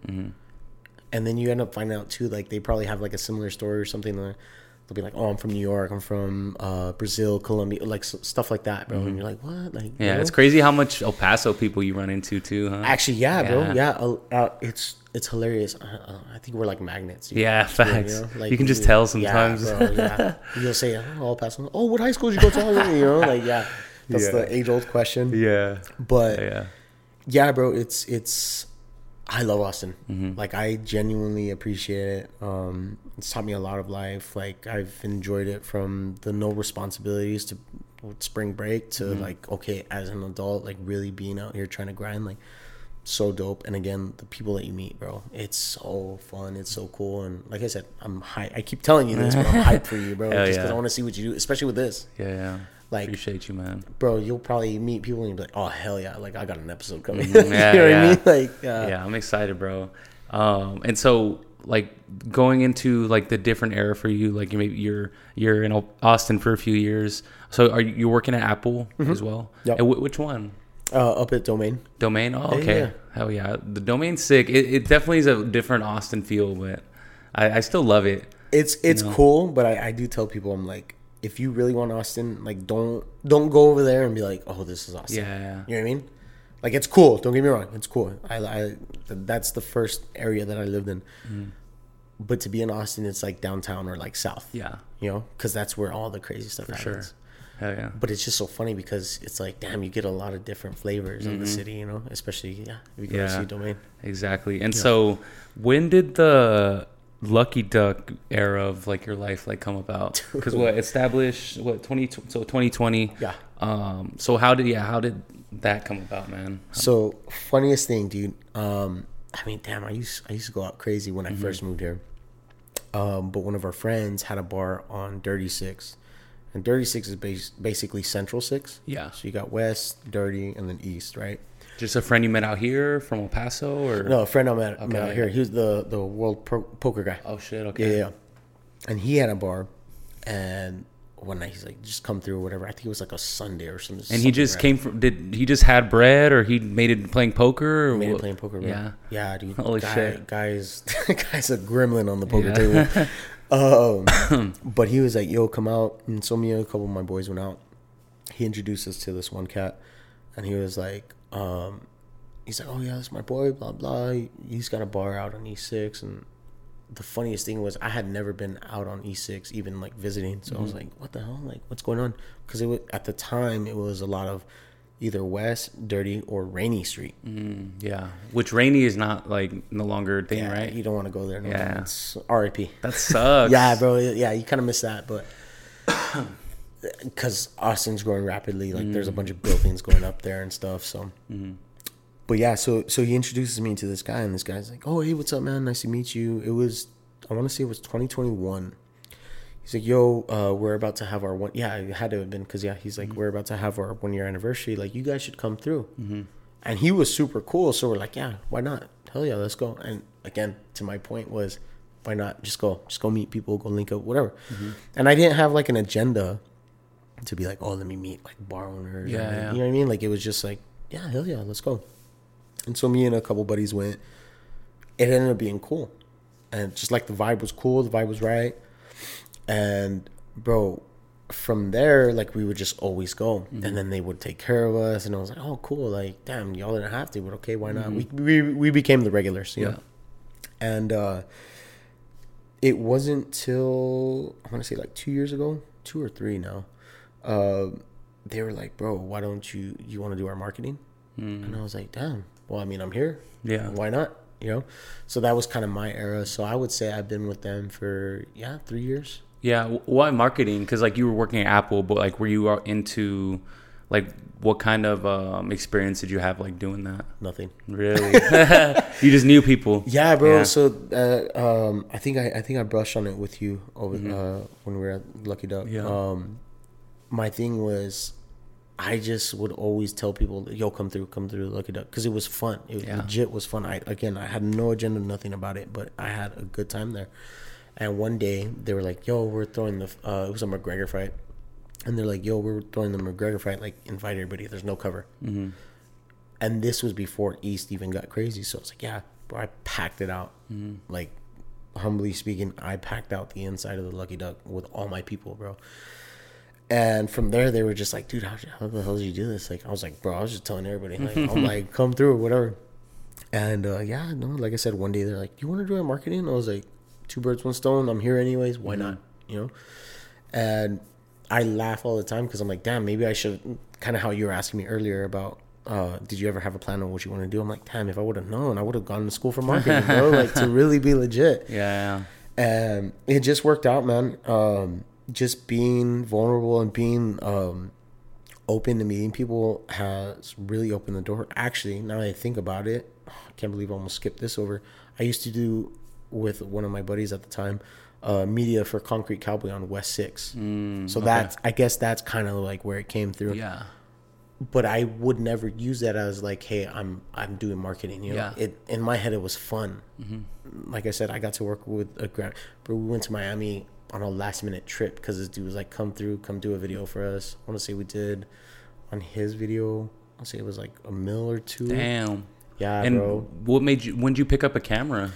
and then you end up finding out too. Like, they probably have like a similar story or something. They'll be like, oh, I'm from New York. I'm from Brazil, Colombia, like stuff like that, bro. And you're like, what? Like, yeah, you know? it's crazy how much El Paso people you run into too, huh? Actually, yeah, bro. Yeah, it's hilarious. I think we're like magnets. Dude. Yeah, facts. You know? Like, you can just tell sometimes. Yeah, bro, yeah. You'll say, oh, El Paso. Oh, what high school did you go to? You know, like, yeah. That's the age-old question. Yeah. But yeah, bro, it's I love Austin. Like, I genuinely appreciate it. It's taught me a lot of life. Like, I've enjoyed it from the no responsibilities to spring break to like, okay, as an adult, like really being out here trying to grind, like, so dope. And again, the people that you meet, bro, it's so fun. It's so cool. And like I said, I'm hyped. I keep telling you this, but I'm hyped for you, bro. Hell just because yeah. I want to see what you do, especially with this. Yeah. Like, appreciate you, man. Bro, you'll probably meet people and you'll be like, oh, hell yeah. Like, I got an episode coming. Yeah, you know what I mean? Like, yeah, I'm excited, bro. And so, like, going into like the different era for you, like you're in Austin for a few years. So are you working at Apple as well? Yep. And which one? Up at Domain. Domain? Oh, okay. Yeah. Hell yeah. The Domain's sick. It definitely is a different Austin feel, but I still love it. It's cool, but I do tell people, I'm like, if you really want Austin, like, don't go over there and be like, oh, this is Austin. Yeah. You know what I mean? Like, it's cool. Don't get me wrong. It's cool. I that's the first area that I lived in. But to be in Austin, it's like downtown or like south. Yeah. You know, because that's where all the crazy stuff happens. Sure. Hell yeah. But it's just so funny because it's like, damn, you get a lot of different flavors of the city, you know, especially, if you go to see Domain. Exactly. And so when did the Lucky Duck era of like your life like come about? Because established 2020. Yeah. So how did that come about, man? So funniest thing, dude. I mean, damn, I used to go out crazy when I first moved here. But one of our friends had a bar on Dirty Six. And Dirty Six is basically Central Six. Yeah. So you got West, Dirty, and then East, right? Just a friend you met out here from El Paso, or No, a friend I met out here. He was the world poker guy. Oh shit! Okay. Yeah. And he had a bar, and one night he's like, just come through or whatever. I think it was like a Sunday or something. And he just came from. Did he just had bread, or he made it playing poker? Or made it what? playing poker, bro. Yeah. Yeah, dude. Holy shit. Guy's a gremlin on the poker table. But he was like, yo, come out. And so me and a couple of my boys went out. He introduced us to this one cat, and he was like, he's like, oh yeah, that's my boy, blah blah. He's got a bar out on E6. And the funniest thing was, I had never been out on E6, even like visiting. So I was like, what the hell? Like, what's going on? Because at the time it was a lot of either West, Dirty, or Rainy Street. Yeah, which Rainy is not like no longer a thing, Yeah, right? you don't want to go there. No, Yeah. it's R.I.P. That sucks. Yeah, bro. Yeah, you kind of miss that, but because Austin's growing rapidly, like there's a bunch of buildings going up there and stuff. So, but yeah, so he introduces me to this guy, and this guy's like, "Oh, hey, what's up, man? Nice to meet you." It was, I want to say it was 2021. He's like, "Yo, we're about to have our one." Yeah, it had to have been because he's like, "We're about to have our 1 year anniversary. Like, you guys should come through." And he was super cool, so we're like, "Yeah, why not? Hell yeah, let's go." And again, to my point was, why not just go meet people, go link up, whatever. And I didn't have like an agenda to be like, "Oh, let me meet like bar owners." Yeah, or, yeah. You know what I mean? Like, it was just like, "Yeah, hell yeah, let's go." And so me and a couple buddies went. It ended up being cool, and just like the vibe was cool, the vibe was right. And bro, from there, like we would just always go, and then they would take care of us, and I was like, "Oh, cool! Like, damn, y'all didn't have to, but okay, why not?" We became the regulars, you know. And it wasn't till I want to say like 2 years ago, 2 or 3 now. They were like, "Bro, why don't you want to do our marketing?" And I was like, "Damn, well, I mean, I'm here. Yeah. Why not?" You know. So that was kind of my era. So I would say I've been with them for 3 years. Yeah, why marketing? Because like you were working at Apple, but like were you into like what kind of experience did you have like doing that? Nothing. Really? You just knew people? Yeah, bro. Yeah. So I think I brushed on it with you over when we were at Lucky Duck. Yeah. My thing was, I just would always tell people, "Yo, come through Lucky Duck," because it was fun. It legit was fun. I had no agenda, nothing about it, but I had a good time there. And one day they were like, "Yo, we're throwing the it was a McGregor fight," and they're like, "Yo, we're throwing the McGregor fight. Like, invite everybody. There's no cover." And this was before East even got crazy, so I was like, "Yeah, bro." I packed it out. Like, humbly speaking, I packed out the inside of the Lucky Duck with all my people, bro. And from there, they were just like, "Dude, how the hell did you do this?" Like, I was like, "Bro, I was just telling everybody. Like, I'm like, come through, whatever." And like I said, one day they're like, "You want to do our marketing?" I was like, 2 birds, 1 stone. I'm here anyways. Why not? You know? And I laugh all the time because I'm like, damn, maybe I should, kind of how you were asking me earlier about, did you ever have a plan on what you want to do? I'm like, damn, if I would have known, I would have gone to school for marketing, bro. Like, to really be legit. Yeah. And it just worked out, man. Just being vulnerable and being open to meeting people has really opened the door. Actually, now that I think about it, I can't believe I almost skipped this over. I used to do, with one of my buddies at the time, media for Concrete Cowboy on West 6. So that's, I guess that's kind of like where it came through. Yeah. But I would never use that as like, hey, I'm doing marketing. You know, in my head it was fun. Like I said, I got to work with a grant. But we went to Miami on a last minute trip because this dude was like, come do a video for us. I want to say we did on his video, I'll say it was like $1 million or $2 million. Damn. Yeah, and bro. What made you? When did you pick up a camera?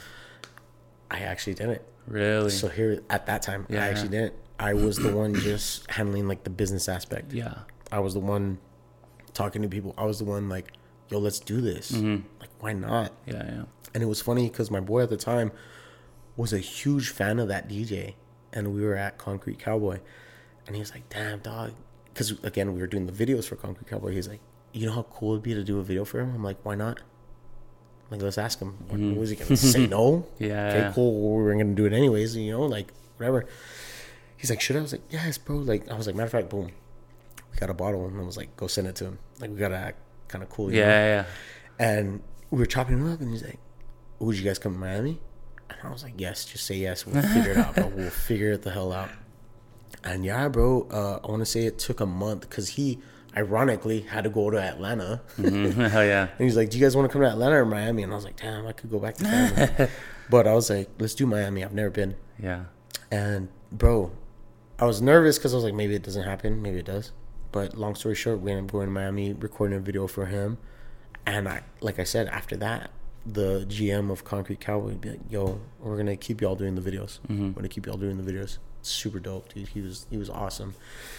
I actually didn't. Really? So here at that time, Yeah. I actually didn't. I was the one just handling like the business aspect. Yeah. I was the one talking to people. I was the one like, "Yo, let's do this." Like, why not? Yeah. And it was funny because my boy at the time was a huge fan of that DJ, and we were at Concrete Cowboy, and he was like, "Damn, dog," because again we were doing the videos for Concrete Cowboy. He's like, "You know how cool it'd be to do a video for him?" I'm like, "Why not?" Like, let's ask him. What was he gonna say? No? Yeah. Okay, cool. We're gonna do it anyways. You know, like whatever. He's like, "Should I?" I was like, "Yes, bro." Like, I was like, matter of fact, boom, we got a bottle, and I was like, "Go send it to him." Like, we gotta act kind of cool. You know? Yeah. And we were chopping him up, and he's like, "Would you guys come to Miami?" And I was like, "Yes, just say yes. We'll figure it out, bro. We'll figure it the hell out." And yeah, bro, I want to say it took a month because he, ironically, had to go to Atlanta. Hell yeah. And he's like, "Do you guys want to come to Atlanta or Miami?" And I was like, "Damn, I could go back to family." But I was like, "Let's do Miami. I've never been." Yeah. And bro, I was nervous because I was like, maybe it doesn't happen. Maybe it does. But long story short, we ended up going to Miami, recording a video for him. And like I said, after that, the GM of Concrete Cowboy would be like, "Yo, we're going to keep y'all doing the videos. We're going to keep y'all doing the videos." Super dope, dude. He was awesome.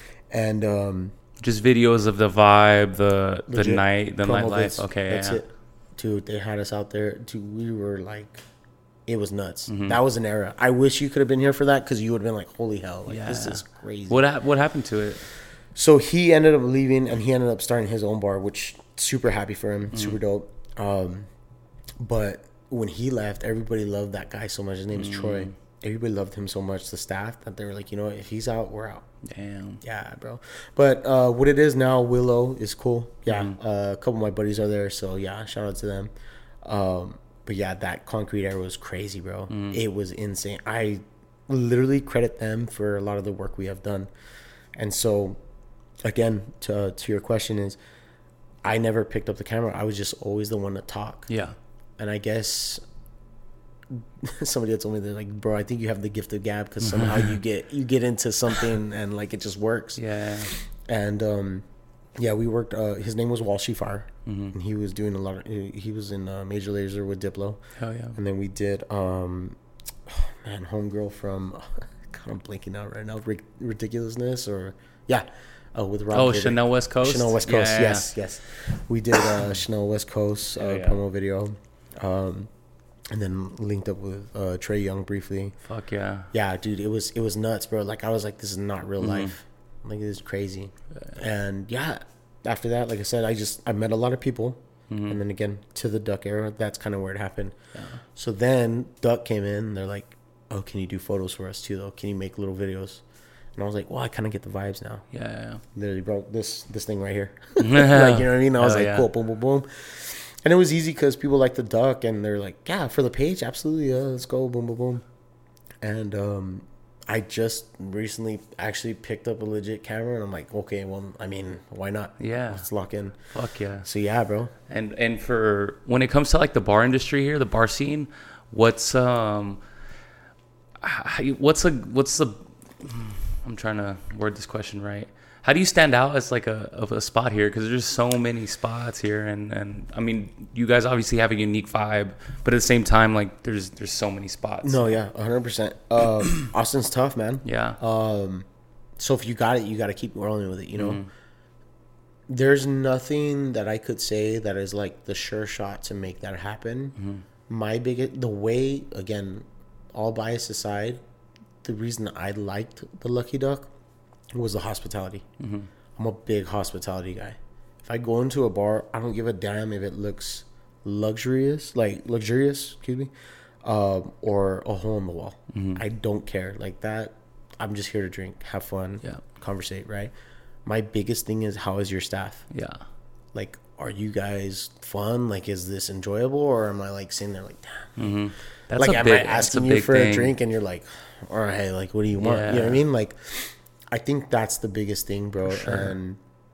And just videos of the vibe, the legit night, the promo nightlife. vids. Okay, That's yeah. it. Dude, they had us out there. Dude, we were like, it was nuts. That was an era. I wish you could have been here for that because you would have been like, holy hell, like, this is crazy. What happened to it? So he ended up leaving, and he ended up starting his own bar, which super happy for him, super dope. But when he left, everybody loved that guy so much. His name is Troy. Everybody loved him so much, the staff, that they were like, you know what, if he's out, we're out. Damn. Yeah, bro. But what it is now, Willow is cool. Yeah, a couple of my buddies are there, so yeah, shout out to them. But yeah, that concrete era was crazy, bro. It was insane. I literally credit them for a lot of the work we have done. And so, again, to your question is, I never picked up the camera. I was just always the one to talk. Yeah. And I guess somebody had told me, they're like, bro, I think you have the gift of gab, because somehow you get into something and like it just works. Yeah. And yeah, we worked. His name was Walshy Fire, and he was doing a lot of. He was in Major Lazer with Diplo. Hell yeah. And then we did, homegirl from, God, I'm blanking out right now. Ridiculousness, or yeah. With Rob. Oh, Chanel West Coast. Chanel West Coast. Yeah. Yes. We did Chanel West Coast promo video, and then linked up with Trey Young briefly. Fuck yeah. Yeah, dude, it was nuts, bro. Like, I was like, this is not real life. Like, this is crazy. And yeah, after that, like I said, I met a lot of people, and then again to the Duck era. That's kind of where it happened. Yeah. So then Duck came in. And they're like, oh, can you do photos for us too, though? Can you make little videos? And I was like, well, I kind of get the vibes now. Yeah. Literally, bro, this thing right here. Like, you know what I mean? I was like, cool, boom, boom, boom. And it was easy because people like the Duck, and they're like, yeah, for the page, absolutely, let's go, boom, boom, boom. And I just recently actually picked up a legit camera, and I'm like, okay, well, I mean, why not? Yeah. Let's lock in. Fuck yeah. So yeah, bro. And for when it comes to like the bar industry here, the bar scene, what's the I'm trying to word this question right. How do you stand out as like a spot here? Because there's so many spots here, and I mean, you guys obviously have a unique vibe, but at the same time, like there's so many spots. No, yeah, 100%. Austin's tough, man. Yeah. So if you got it, you got to keep rolling with it. You know, there's nothing that I could say that is like the sure shot to make that happen. The way, again, all bias aside, the reason I liked the Lucky Duck was the hospitality. I'm a big hospitality guy. If I go into a bar, I don't give a damn if it looks luxurious, excuse me, or a hole in the wall. I don't care. Like that, I'm just here to drink, have fun, conversate, right? My biggest thing is, how is your staff? Yeah. Like, are you guys fun? Like, is this enjoyable? Or am I like sitting there like, damn. That's like, a am big, I asking a you big for thing. a drink and you're like, all right, hey, like, what do you want? Yeah. You know what I mean? Like, I think that's the biggest thing, bro. For sure. And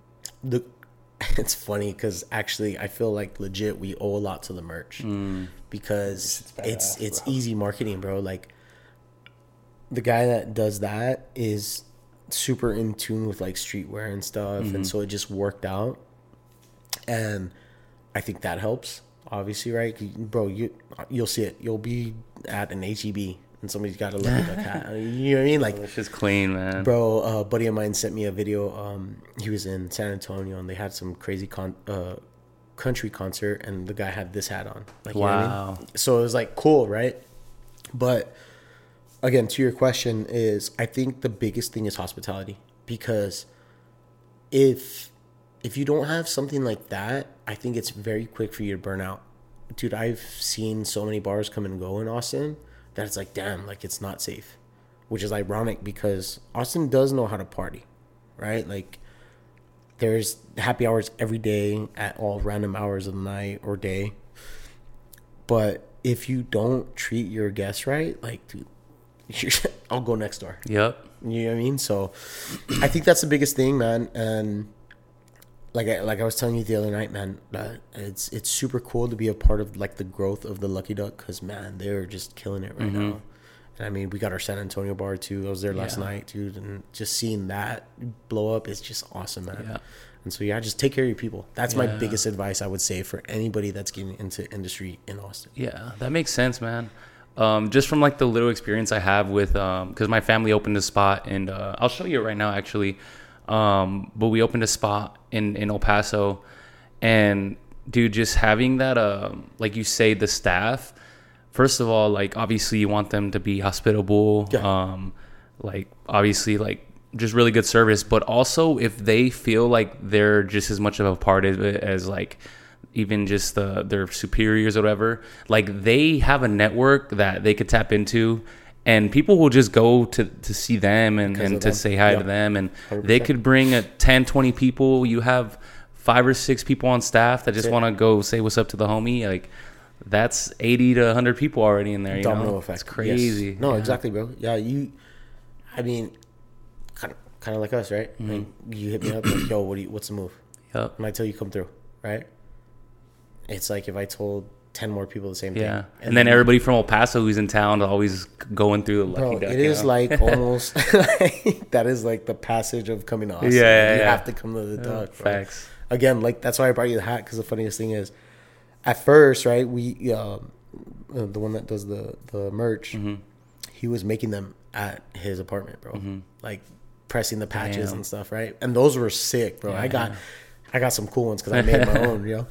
it's funny because actually I feel like legit we owe a lot to the merch because it's easy marketing, bro. Like, the guy that does that is super in tune with like streetwear and stuff, and so it just worked out. And I think that helps, obviously, right? Bro, you'll see it. You'll be at an HEB and somebody's got a Lucky Duck hat. You know what I mean? Like, it's just clean, man. Bro, a buddy of mine sent me a video. He was in San Antonio, and they had some crazy country concert, and the guy had this hat on. Like, you know what I mean? So it was like cool, right? But again, to your question, is I think the biggest thing is hospitality, because if you don't have something like that, I think it's very quick for you to burn out. Dude, I've seen so many bars come and go in Austin that it's like, damn, like, it's not safe. Which is ironic because Austin does know how to party, right? Like, there's happy hours every day at all random hours of the night or day. But if you don't treat your guests right, like, dude, I'll go next door. Yep. You know what I mean? So I think that's the biggest thing, man. And like I was telling you the other night, man, it's super cool to be a part of like the growth of the Lucky Duck, because man, they're just killing it right now. And I mean, we got our San Antonio bar too. I was there last night, dude, and just seeing that blow up is just awesome, man. Yeah. And so yeah, just take care of your people. That's my biggest advice I would say for anybody that's getting into industry in Austin. Yeah, that makes sense, man. Just from like the little experience I have with, because my family opened a spot, and I'll show you it right now actually. But we opened a spot in El Paso, and dude, just having that, like you say, the staff, first of all, like obviously you want them to be hospitable. Yeah. Like obviously like just really good service, but also if they feel like they're just as much of a part of it as like even just their superiors or whatever, like they have a network that they could tap into, and people will just go to see them and to them. Say hi to them, and 100%. They could bring 10, 20 people. You have 5 or 6 people on staff that just want to go say what's up to the homie. Like that's 80 to 100 people already in there. Domino effect. It's crazy. Yes. No, exactly, bro. Yeah, I mean, kind of like us, right? Mm-hmm. Like you hit me up, like, yo, what's the move? Yep. And I tell you, come through, right? It's like if I told 10 more people the same thing. Yeah. And then everybody from El Paso who's in town always going through the Lucky Duck. It is like almost that is like the passage of coming to Austin. Yeah, you have to come to the Duck. Bro. Facts. Again, like that's why I brought you the hat, because the funniest thing is, at first, right, we the one that does the merch, mm-hmm. he was making them at his apartment, bro. Mm-hmm. Like pressing the patches and stuff, right? And those were sick, bro. Yeah, I got some cool ones because I made my own, you know.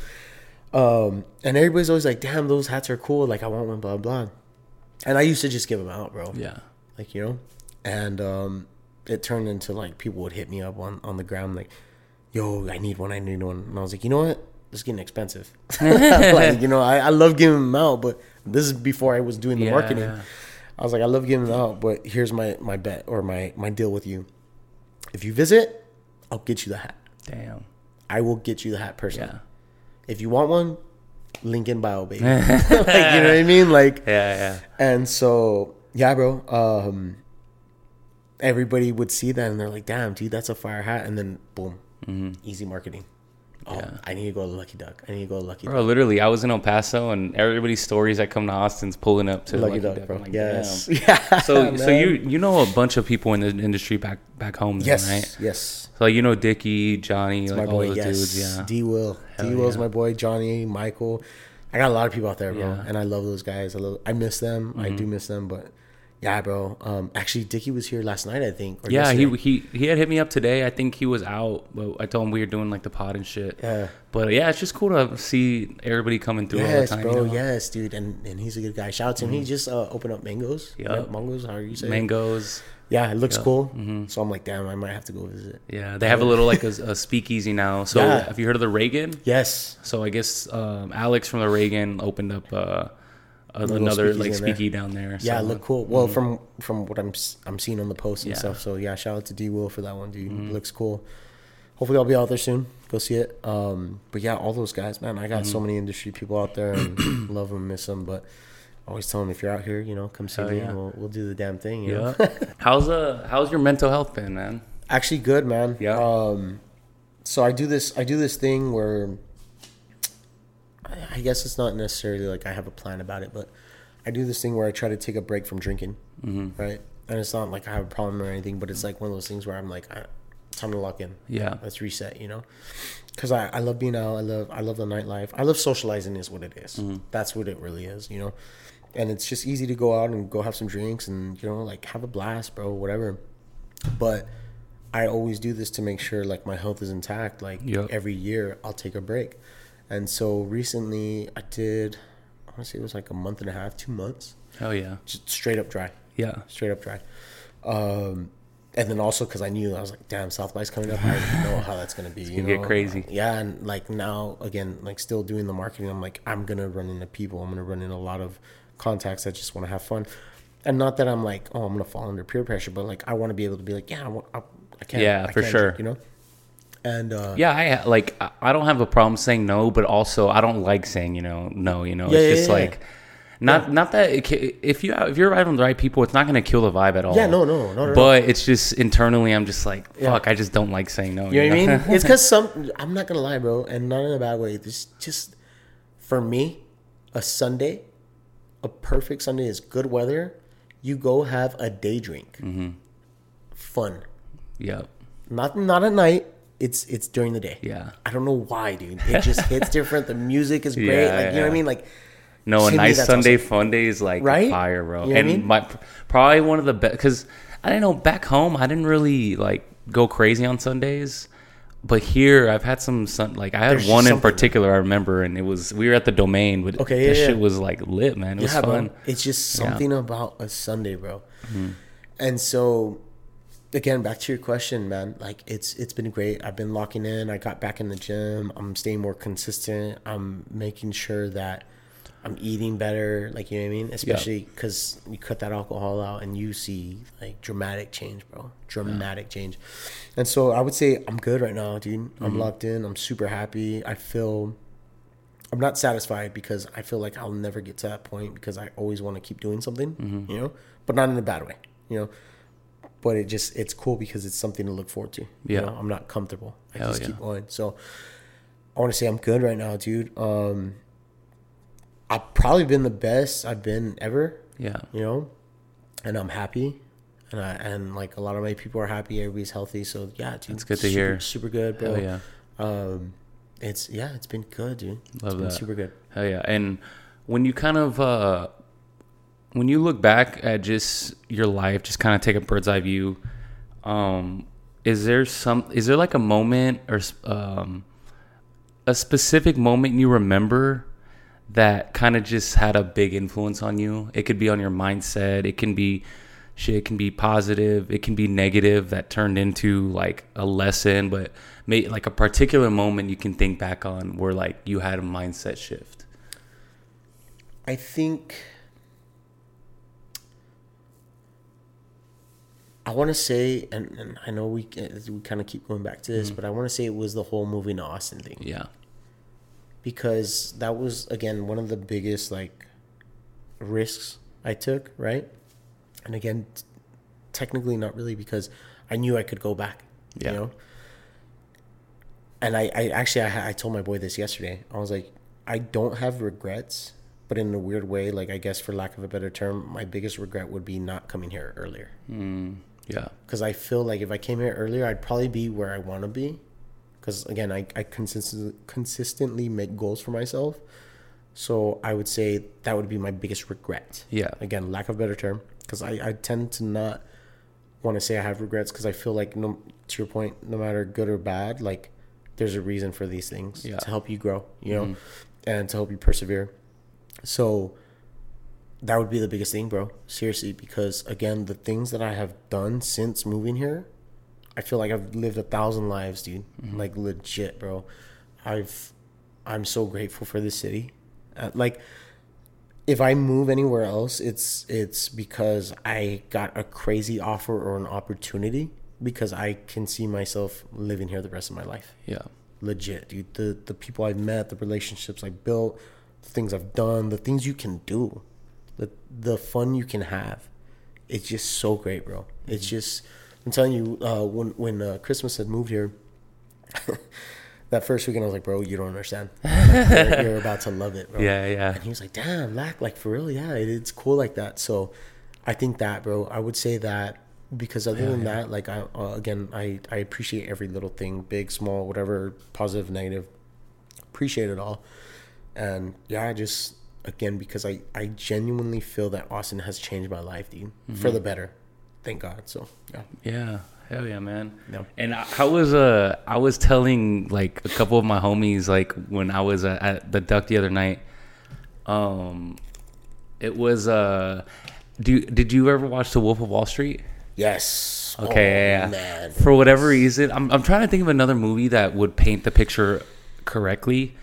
And everybody's always like, damn, those hats are cool. Like, I want one, blah, blah. And I used to just give them out, bro. Yeah. Like, you know, and it turned into like people would hit me up on the ground like, yo, I need one. And I was like, you know what? This is getting expensive. Like, you know, I love giving them out, but this is before I was doing the marketing. Yeah. I was like, I love giving them out, but here's my bet or my deal with you. If you visit, I'll get you the hat. Damn. I will get you the hat personally. Yeah. If you want one, link in bio, baby. Like, you know what I mean? Like, yeah. And so, yeah, bro. Everybody would see that and they're like, damn, dude, that's a fire hat. And then, boom, easy marketing. Oh, yeah. I need to go to Lucky Duck. Bro, literally, I was in El Paso and everybody's stories that come to Austin's pulling up to Lucky Duck. Bro. Like, yes. Damn. Yeah. So you know a bunch of people in the industry back home, then, yes, right? Yes. So you know Dickie, Johnny, like all those dudes, yeah. D-Will. D-Will's my boy, Johnny, Michael. I got a lot of people out there, bro. Yeah. And I love those guys. I miss them. Mm-hmm. I do miss them, but yeah, bro. Actually, Dickie was here last night, I think. Or yesterday. he had hit me up today. I think he was out, but I told him we were doing like the pod and shit. Yeah. But yeah, it's just cool to see everybody coming through all the time. Yes, bro. You know? Yes, dude. And he's a good guy. Shout out to him. He just opened up Mangoes. Yeah. Mangoes, how are you saying? Mangoes. Yeah, it looks cool. Mm-hmm. So I'm like, damn, I might have to go visit. Yeah, they have a little like a speakeasy now. So have you heard of the Reagan? Yes. So I guess Alex from the Reagan opened up another like speakeasy down there. Yeah, it looked cool. Well, from what I'm seeing on the posts and stuff. So yeah, shout out to D-Will for that one, dude. It looks cool. Hopefully I'll be out there soon. Go see it. But yeah, all those guys, man. I got so many industry people out there and love them, miss them, but I always tell them, if you're out here, you know, come see me and we'll do the damn thing. You know? How's your mental health been, man? Actually good, man. Yeah. So I do this thing where I guess it's not necessarily like I have a plan about it, but I do this thing where I try to take a break from drinking, right? And it's not like I have a problem or anything, but it's like one of those things where I'm like, time to lock in. Yeah. Let's reset, you know? Because I love being out. I love the nightlife. I love socializing is what it is. That's what it really is, you know? And it's just easy to go out and go have some drinks and, you know, like have a blast, bro, whatever. But I always do this to make sure like my health is intact. Like every year I'll take a break. And so recently I did, I want to say it was like a month and a half, 2 months. Oh yeah. Just straight up dry. Yeah. Straight up dry. And then also because I knew, I was like, damn, South by's coming up. I don't know how that's going to be. It's going to get crazy. Yeah. And like now, again, like still doing the marketing, I'm like, I'm going to run into people. I'm going to run into a lot of contacts that just want to have fun. And not that I'm like, oh, I'm going to fall under peer pressure, but like I want to be able to be like, yeah, I can. Yeah, for sure. Drink, you know? And I don't have a problem saying no, but also I don't like saying no. It's just like not that if you're around the right people, it's not going to kill the vibe at all. Yeah, no. But it's just internally, I'm just like, fuck, I just don't like saying no. You know what I mean? It's because I'm not gonna lie, bro, and not in a bad way. This just for me, a perfect Sunday is good weather. You go have a day drink, fun. Yep. Not at night. It's during the day. Yeah. I don't know why, dude. It just hits different. The music is great. You know what I mean? Like, no, a nice Sunday fun day is like fire, bro. You know and probably one of the best, because I don't know, back home I didn't really like go crazy on Sundays, but here I've had I had one in particular I remember, and we were at the Domain, but shit was like lit, man. It was fun. Bro. It's just something about a Sunday, bro. And so again, back to your question, man. Like it's been great. I've been locking in. I got back in the gym. I'm staying more consistent. I'm making sure that I'm eating better. Like, you know what I mean? Especially because you cut that alcohol out and you see like dramatic change, bro. Dramatic change. And so I would say I'm good right now, dude. I'm locked in. I'm super happy. I'm not satisfied because I feel like I'll never get to that point because I always want to keep doing something, you know, but not in a bad way, you know. But it's cool because it's something to look forward to. Yeah. You know? I'm not comfortable. I Hell just yeah. keep going. So I want to say I'm good right now, dude. I've probably been the best I've been ever. Yeah. You know, and I'm happy. And like a lot of my people are happy. Everybody's healthy. So yeah, dude. It's good to hear. Super good, bro. Hell yeah. It's been good, dude. Love that. Super good. Hell yeah. And when you kind of when you look back at just your life, just kind of take a bird's eye view, is there like a moment or a specific moment you remember that kind of just had a big influence on you? It could be on your mindset. It can be positive. It can be negative that turned into like a lesson, but like a particular moment you can think back on where like you had a mindset shift. I think I want to say, and I know we kind of keep going back to this, but I want to say it was the whole moving to Austin thing. Yeah. Because that was, again, one of the biggest, like, risks I took, right? And again, technically not really because I knew I could go back, you know? And I told my boy this yesterday. I was like, I don't have regrets, but in a weird way, like, I guess for lack of a better term, my biggest regret would be not coming here earlier. Yeah. Because I feel like if I came here earlier, I'd probably be where I want to be. Because, again, I consistently make goals for myself. So I would say that would be my biggest regret. Yeah. Again, lack of a better term. Because I tend to not want to say I have regrets because I feel like, to your point, no matter good or bad, like, there's a reason for these things to help you grow, you know, and to help you persevere. So that would be the biggest thing, bro. Seriously, because, again, the things that I have done since moving here, I feel like I've lived 1,000 lives, dude. Like, legit, bro. I'm so grateful for this city. Like, if I move anywhere else, it's because I got a crazy offer or an opportunity because I can see myself living here the rest of my life. Yeah. Legit, dude. The people I've met, the relationships I built, the things I've done, the things you can do, the fun you can have. It's just so great, bro. It's just... I'm telling you, when Christmas had moved here, that first weekend I was like, bro, you don't understand. Like, you're about to love it, bro. Yeah, yeah. And he was like, damn, like for real, yeah, it's cool like that. So I think that, bro, I would say that because other than that, like, I appreciate every little thing, big, small, whatever, positive, negative, appreciate it all. And yeah, just, again, because I genuinely feel that Austin has changed my life, dude, for the better. Thank God. So yeah, hell yeah, man. Yeah. And I was telling like a couple of my homies like when I was at the Duck the other night. It was did you ever watch The Wolf of Wall Street? Yes. Okay. Oh, yeah. man. For whatever reason, I'm trying to think of another movie that would paint the picture correctly.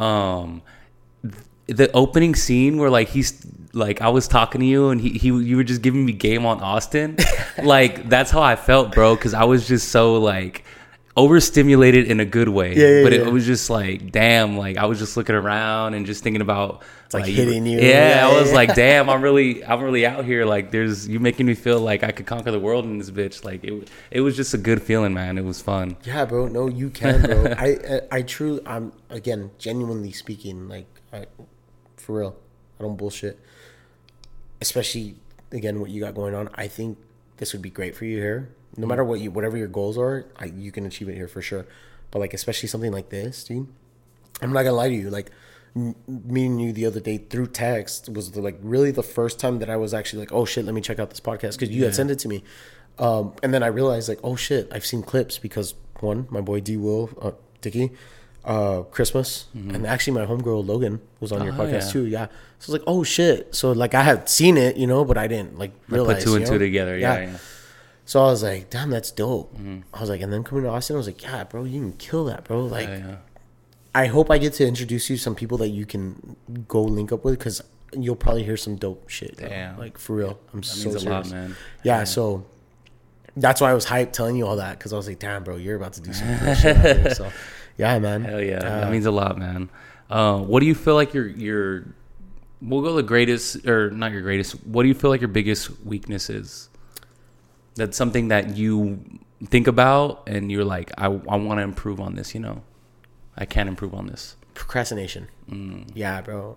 The opening scene where like he's like I was talking to you and you were just giving me game on Austin, like that's how I felt, bro, because I was just so like overstimulated in a good way. But it was just like, damn, like I was just looking around and just thinking about like hitting you. I was like, damn, I'm really out here. Like you making me feel like I could conquer the world in this bitch. Like it was just a good feeling, man. It was fun. Yeah, bro. No, you can, bro. I truly, I'm, again, genuinely speaking, like, for real, I don't bullshit. Especially, again, what you got going on. I think this would be great for you here. No matter whatever your goals are, you can achieve it here for sure. But like, especially something like this, dude. I'm not gonna lie to you. Like, meeting you the other day through text was really the first time that I was actually like, oh shit, let me check out this podcast because you had sent it to me. And then I realized like, oh shit, I've seen clips because one, my boy Dicky. Christmas, and actually my homegirl Logan was on your podcast too. Yeah, so I was like, oh shit. So like I had seen it, but I didn't like realize. Put two and two together. Yeah. So I was like, damn, that's dope. I was like, and then coming to Austin, I was like, yeah, bro, you can kill that, bro. Like, I hope I get to introduce you to some people that you can go link up with, because you'll probably hear some dope shit. Damn. Like, for real. I'm That so means a serious. lot, man. Yeah, so that's why I was hyped telling you all that, because I was like, damn, bro, you're about to do some cool shit out here. So, yeah, man. Hell yeah. That means a lot, man. What do you feel like your we'll go the greatest, or not your greatest, what do you feel like your biggest weakness is? That's something that you think about and you're like, I want to improve on this, you know? I can improve on this. Procrastination. Yeah, bro.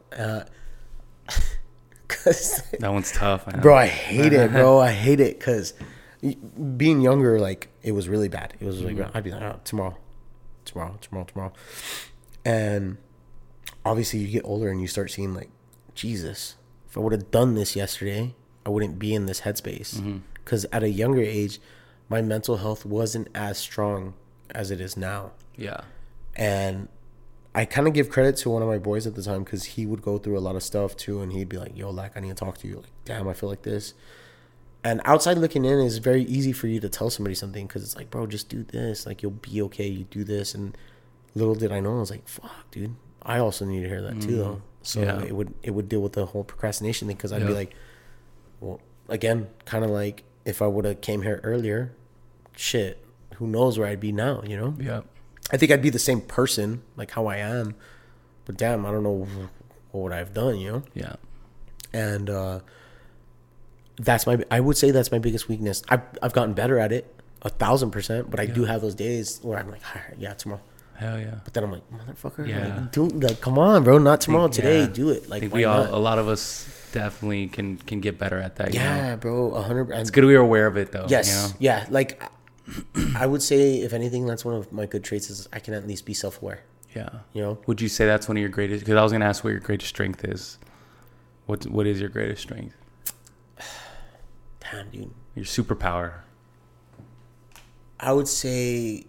'Cause That one's tough, man. bro, I hate it, bro. I hate it, because being younger, like, it was really bad. It was like, I'd be like, oh, tomorrow. And obviously you get older and you start seeing, like, Jesus, if I would have done this yesterday, I wouldn't be in this headspace. Because at a younger age, my mental health wasn't as strong as it is now. Yeah. And I kind of give credit to one of my boys at the time, because he would go through a lot of stuff too, and he'd be like, yo, like, I need to talk to you. Like, damn, I feel like this. And outside looking in, is very easy for you to tell somebody something, because it's like, bro, just do this. Like, you'll be okay. You do this. And little did I know, I was like, fuck, dude. I also need to hear that too, though. So Yeah. it would deal with the whole procrastination thing, because I'd be like, well, again, kind of like, if I would have came here earlier, shit, who knows where I'd be now, you know? Yeah. I think I'd be the same person, like how I am, but damn, I don't know what would I have done, you know? Yeah. And I would say that's my biggest weakness. I've gotten better at it, 1,000%, but I do have those days where I'm like, all right, yeah, tomorrow. Hell yeah. But then I'm like, motherfucker, Yeah. like, come on, bro, not tomorrow, today, Yeah. do it. I Like, think why not? a lot of us definitely can get better at that. Yeah, You know? bro, 100%. It's good we are aware of it though. Yes, You know? yeah, like, I would say, if anything, that's one of my good traits, is I can at least be self-aware, Yeah. you know? Would you say that's one of your greatest? Because I was gonna ask what your greatest strength is. What is your greatest strength? Damn, dude. Your superpower. I would say,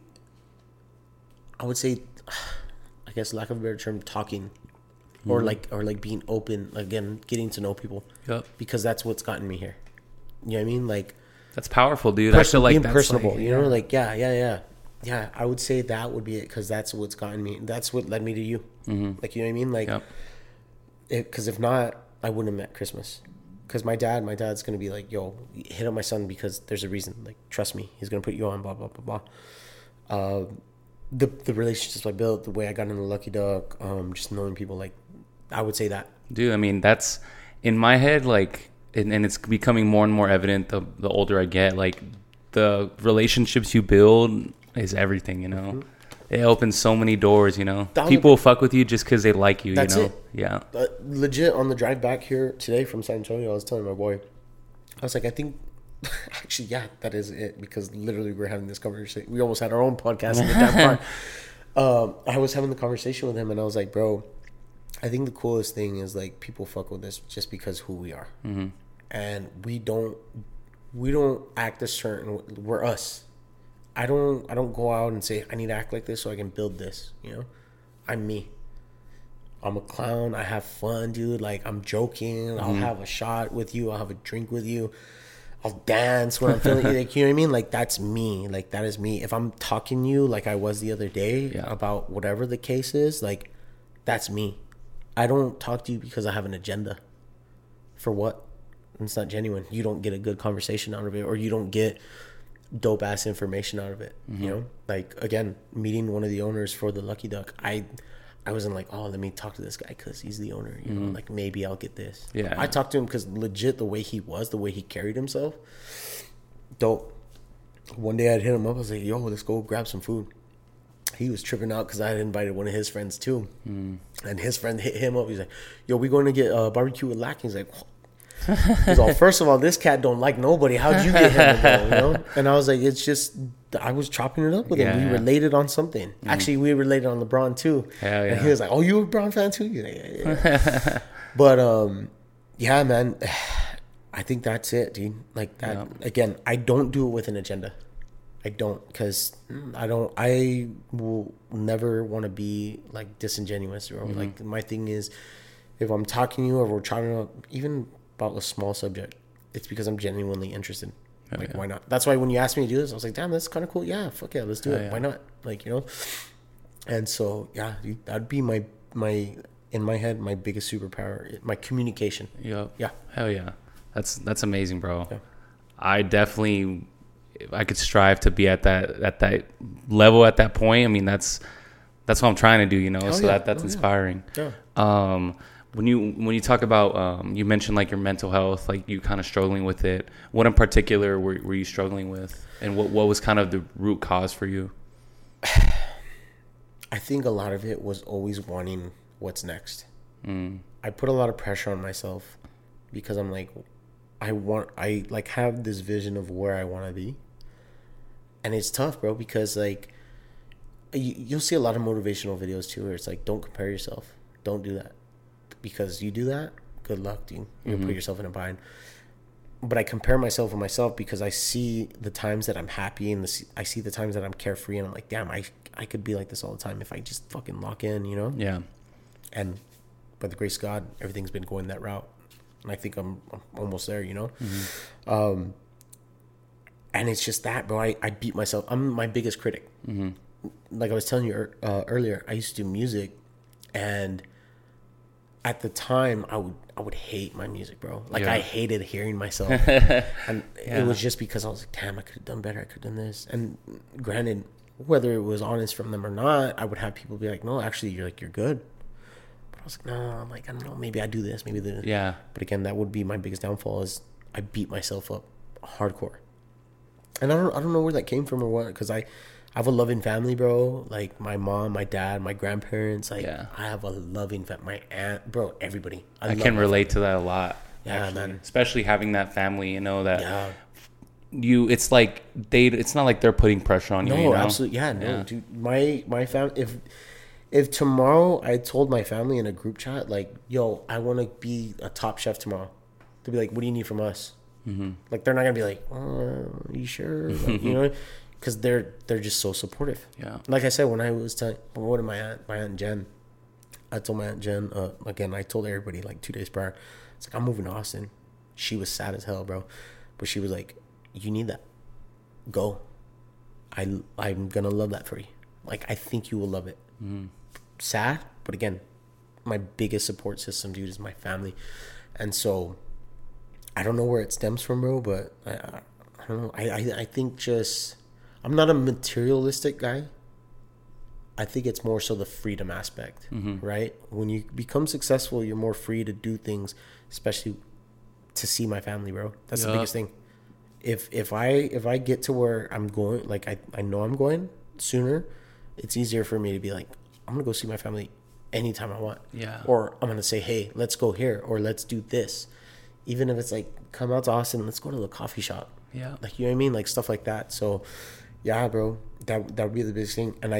I guess, lack of a better term, talking, or like being open, again, getting to know people, Yep. because that's what's gotten me here. You know what I mean? Like, That's powerful, dude. I feel like being that's personable, like, you know, like, yeah. I would say that would be it, because that's what's gotten me. That's what led me to you. Like, you know what I mean? Like, Yep. because if not, I wouldn't have met Christmas. Because my dad's gonna be like, yo, hit up my son, because there's a reason. Like, trust me, he's gonna put you on. Blah blah blah blah. The relationships I built, the way I got into Lucky Duck, just knowing people, like, I would say that. Dude, I mean, that's in my head, like, and it's becoming more and more evident the older I get. Like, the relationships you build is everything, you know? It opens so many doors, you know? People will fuck with you just because they like you, That's you know? it. Yeah. Legit, on the drive back here today from San Antonio, I was telling my boy, I was like, I think, actually, yeah, that is it, because literally we're having this conversation. We almost had our own podcast in the damn car. I was having the conversation with him, and I was like, bro, I think the coolest thing is, like, people fuck with us just because who we are. And we don't act a certain, we're us. I don't go out and say, I need to act like this so I can build this, you know? I'm me. I'm a clown. I have fun, dude. Like, I'm joking. I'll have a shot with you. I'll have a drink with you. I'll dance when I'm feeling like, you know what I mean? Like, that's me. Like, that is me. If I'm talking to you like I was the other day about whatever the case is, like, that's me. I don't talk to you because I have an agenda. For what? It's not genuine. You don't get a good conversation out of it, or you don't get dope ass information out of it. You know, like, again, meeting one of the owners for the Lucky Duck, I wasn't like, oh, let me talk to this guy because he's the owner, you know, like, maybe I'll get this. Yeah. I talked to him because legit, the way he was, the way he carried himself, dope. One day I'd hit him up, I was like, yo, let's go grab some food. He was tripping out because I had invited one of his friends too, and his friend hit him up. He's like, yo, we going to get barbecue with Lack. He's like, he's all, first of all, this cat don't like nobody. How'd you get him to go, you know? And I was like, it's just, I was chopping it up with him. We related on something. Actually, we related on LeBron too. Hell yeah. And he was like, oh, you a LeBron fan too? He's like, yeah. But yeah, man, I think that's it, dude. Like, that again, I don't do it with an agenda. I don't, because I will never want to be, like, disingenuous, or like, my thing is, if I'm talking to you or we're trying to, even about a small subject, it's because I'm genuinely interested. Like, why not? That's why when you asked me to do this, I was like, damn, that's kind of cool. Yeah, fuck yeah, let's do it. Yeah. Why not? Like, you know. And so yeah, dude, that'd be my in my head my biggest superpower, my communication. Yep. Yeah. Hell yeah. That's amazing, bro. Yeah. I definitely, if I could strive to be at that level at that point. I mean, that's what I'm trying to do, you know. Hell so yeah. that's Oh, inspiring. Yeah. When you talk about you mentioned like your mental health, like you kind of struggling with it. What in particular were you struggling with, and what was kind of the root cause for you? I think a lot of it was always wanting what's next. I put a lot of pressure on myself because I'm like, I like have this vision of where I want to be. And it's tough, bro, because like you'll see a lot of motivational videos too where it's like, don't compare yourself. Don't do that. Because you do that, good luck, dude. You'll put yourself in a bind. But I compare myself with myself because I see the times that I'm happy and I see the times that I'm carefree, and I'm like, damn, I could be like this all the time if I just fucking lock in, you know? Yeah. And by the grace of God, everything's been going that route. And I think I'm almost there, you know? And it's just that, bro. I beat myself. I'm my biggest critic. Like I was telling you earlier, I used to do music, and at the time I would hate my music, bro. Like I hated hearing myself. And it was just because I was like, damn, I could have done better. I could have done this. And granted, whether it was honest from them or not, I would have people be like, no, actually you're good. But I was like, no, I'm like, I don't know, maybe I do this, maybe this. Yeah. But again, that would be my biggest downfall is I beat myself up hardcore. And I don't know where that came from or what, because I have a loving family, bro. Like my mom, my dad, my grandparents. Like I have a loving family. My aunt, bro, everybody. I can relate to that a lot. Yeah, actually. man. Especially having that family, you know, that it's like it's not like they're putting pressure on you. No, you know? absolutely. Yeah, no, dude. My family. If tomorrow I told my family in a group chat, like, yo, I want to be a top chef tomorrow, they'd be like, what do you need from us? Like, they're not gonna be like, are you sure? Like, you know, because they're just so supportive. Yeah. Like I said, when I was telling, what did my aunt Jen, I told my aunt Jen, again, I told everybody like 2 days prior, it's like, I'm moving to Austin. She was sad as hell, bro, but she was like, you need that. Go. I'm gonna love that for you. Like, I think you will love it. Sad, but again, my biggest support system, dude, is my family. And so I don't know where it stems from, bro, but I don't know. I think just, I'm not a materialistic guy. I think it's more so the freedom aspect, right? When you become successful, you're more free to do things, especially to see my family, bro. That's the biggest thing. If I get to where I'm going, like I know I'm going sooner, it's easier for me to be like, I'm gonna go see my family anytime I want. Yeah. Or I'm gonna say, hey, let's go here, or let's do this. Even if it's like, come out to Austin, let's go to the coffee shop. Yeah. Like, you know what I mean? Like, stuff like that. So yeah, bro, that would be the biggest thing. And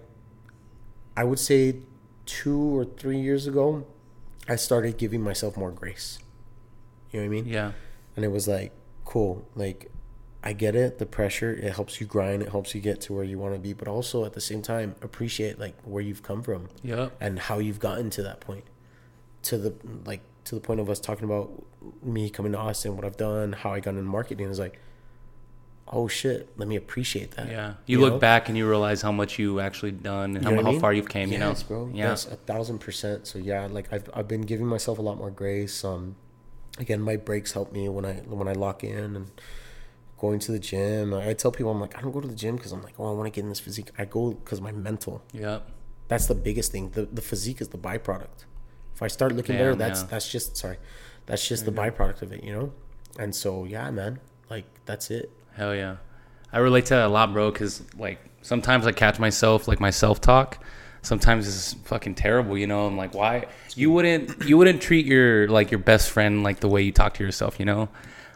I would say 2 or 3 years ago, I started giving myself more grace. You know what I mean? Yeah. And it was like, cool. Like, I get it. The pressure, it helps you grind. It helps you get to where you want to be. But also at the same time, appreciate like where you've come from. Yep. And how you've gotten to that point. To the point of us talking about me coming to Austin, what I've done, how I got into marketing. Is like, oh shit, let me appreciate that. Yeah. You look back and you realize how much you actually done and how far you've came, yes, you know? Bro. Yeah. Yes, 1,000%. So yeah, like I've been giving myself a lot more grace. Again, my breaks help me when I lock in, and going to the gym. I tell people, I'm like, I don't go to the gym because I'm like, oh, I want to get in this physique. I go because my mental. Yep. That's the biggest thing. The physique is the byproduct. If I start looking better, that's just the byproduct of it, you know? And so, yeah, man, like, that's it. Hell yeah. I relate to that a lot, bro, because, like, sometimes I catch myself, like, my self-talk. Sometimes it's fucking terrible, you know? I'm like, why? You wouldn't treat your best friend like the way you talk to yourself, you know?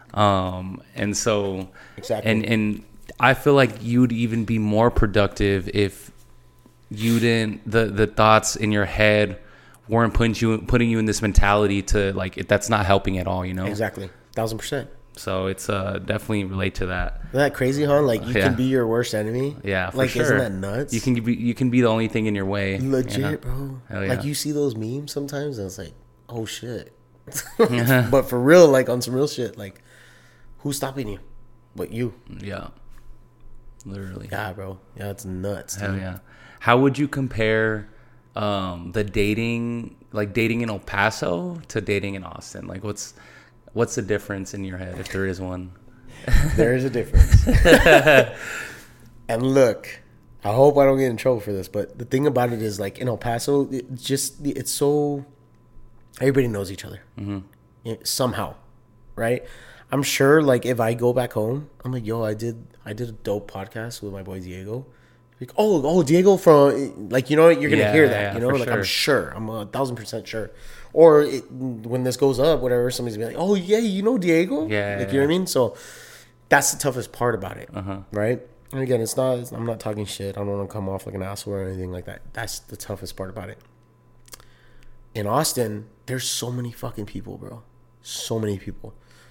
And so... Exactly. And I feel like you'd even be more productive if you didn't... The thoughts in your head weren't putting you in this mentality to, like, that's not helping at all, you know? Exactly. 1,000%. So it's definitely relate to that. Isn't that crazy, huh? Like, you can be your worst enemy. Yeah, for like, sure. Isn't that nuts? You can be the only thing in your way. Legit, you know? bro. Hell yeah. Like, you see those memes sometimes, and it's like, oh shit. But for real, like, on some real shit, like, who's stopping you? but you. Yeah. Literally. Yeah, bro. Yeah, it's nuts. Hell Dude. yeah. How would you compare the dating, like dating in El Paso to dating in Austin? Like what's the difference in your head, if there is one? There is a difference. And look, I hope I don't get in trouble for this, but the thing about it is, like, in El Paso, it's so, everybody knows each other. Somehow, right? I'm sure, like, if I go back home, I'm like, yo, I did a dope podcast with my boy Diego. Like, oh, Diego from, like, you know what, you're gonna hear that, you know, like, sure. I'm 1,000% sure. Or when this goes up, whatever, somebody's gonna be like, oh yeah, you know Diego, Yeah, like, you know what I mean? So that's the toughest part about it, right? And again, I'm not talking shit. I don't want to come off like an asshole or anything like that. That's the toughest part about it. In Austin, there's so many fucking people, bro. So many people.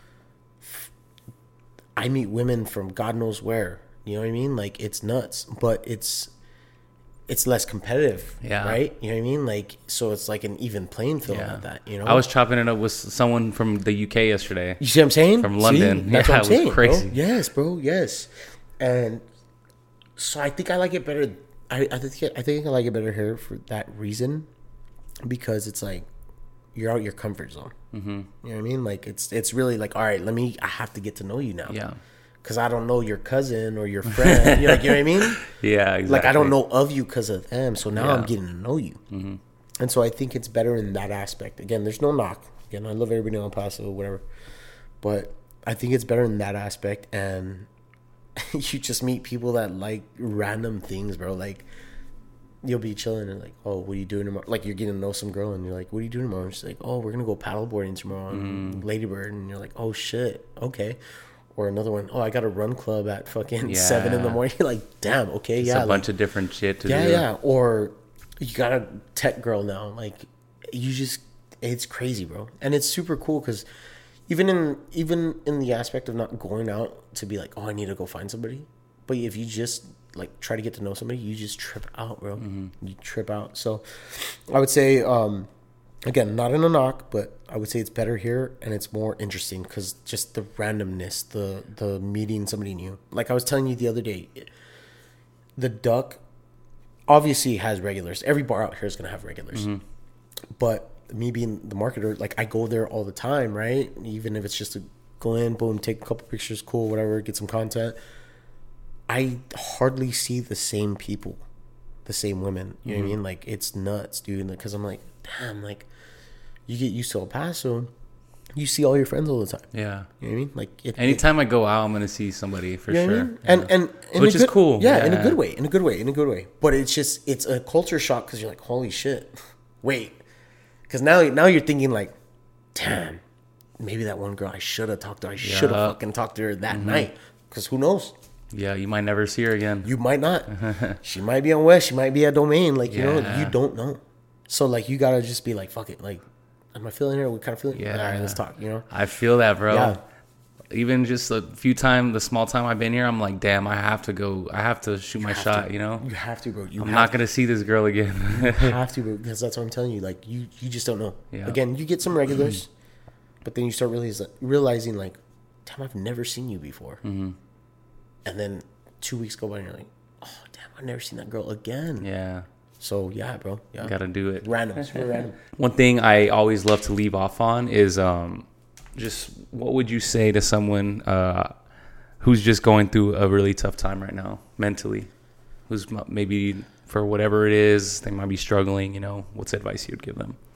I meet women from God knows where. You know what I mean? Like, it's nuts, but it's less competitive, right? You know what I mean? Like, so it's like an even playing field at that, you know? I was chopping it up with someone from the UK yesterday. You see what I'm saying? From London. That's what I'm saying, it was crazy. Bro. Yes, bro, yes. And so I think I like it better. I think I like it better here for that reason, because it's like you're out your comfort zone. You know what I mean? Like, it's really like, all right, I have to get to know you now. Yeah. Because I don't know your cousin or your friend. You know what I mean? Yeah, exactly. Like, I don't know of you because of them. So now I'm getting to know you. And so I think it's better in that aspect. Again, there's no knock. Again, I love everybody in El Paso, whatever. But I think it's better in that aspect. And you just meet people that like random things, bro. Like, you'll be chilling and like, oh, what are you doing tomorrow? Like, you're getting to know some girl and you're like, what are you doing tomorrow? And she's like, oh, we're going to go paddleboarding tomorrow on Ladybird. And you're like, oh, shit. Okay. Or another one, oh, I got a run club at fucking 7 a.m. You're like, damn, okay, it's a bunch of different shit to do. Yeah. Or you got a tech girl now. Like, it's crazy, bro. And it's super cool because even in the aspect of not going out to be like, oh, I need to go find somebody. But if you just like try to get to know somebody, you just trip out, bro. You trip out. So I would say, again, not in a knock, but I would say it's better here and it's more interesting because just the randomness, the meeting somebody new. Like I was telling you the other day, the Duck obviously has regulars. Every bar out here is going to have regulars. But me being the marketer, like I go there all the time, right? Even if it's just to go in, boom, take a couple pictures, cool, whatever, get some content. I hardly see the same people, the same women. You know what I mean? Like, it's nuts, dude. Because I'm like, damn, like, you get used to El Paso, you see all your friends all the time. Yeah. You know what I mean? Like, anytime I go out, I'm gonna see somebody for you know sure. I mean? And which is cool. Yeah, in a good way. But it's a culture shock because you're like, holy shit, wait, because now you're thinking like, damn, maybe that one girl I should have talked to, I should have fucking talked to her that night, because who knows? Yeah, you might never see her again. You might not. She might be on West. She might be at Domain. Like, you know, you don't know. So like, you gotta just be like, fuck it, like, am I feeling here? What kind of feeling? Yeah. All right, let's talk, you know? I feel that, bro. Yeah. Even just the small time I've been here, I'm like, damn, I have to go. I have to shoot my shot, you know? You have to, bro. I'm not going to see this girl again. You have to, bro, because that's what I'm telling you. Like, you just don't know. Yeah. Again, you get some regulars, but then you start realizing, like, damn, I've never seen you before. And then 2 weeks go by and you're like, oh, damn, I've never seen that girl again. Yeah. So, yeah, bro. Yeah. Got to do it. Random. Super random. One thing I always love to leave off on is just what would you say to someone who's just going through a really tough time right now mentally, who's maybe for whatever it is, they might be struggling, you know, what's advice you'd give them?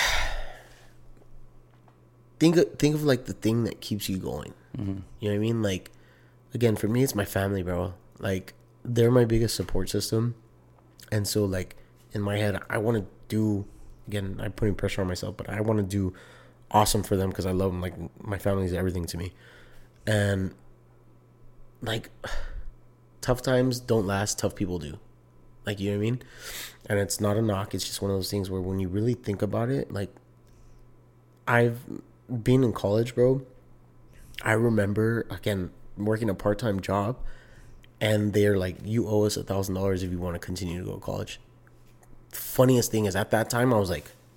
Think of like the thing that keeps you going. You know what I mean? Like, again, for me, it's my family, bro. Like, they're my biggest support system. And so, like, in my head, I want to do, again, I'm putting pressure on myself, but I want to do awesome for them because I love them. Like, my family is everything to me. And, like, tough times don't last, tough people do. Like, you know what I mean? And it's not a knock. It's just one of those things where when you really think about it, like, I've been in college, bro. I remember, again, working a part-time job, and they're like, you owe us $1,000 if you want to continue to go to college. Funniest thing is, at that time, I was like,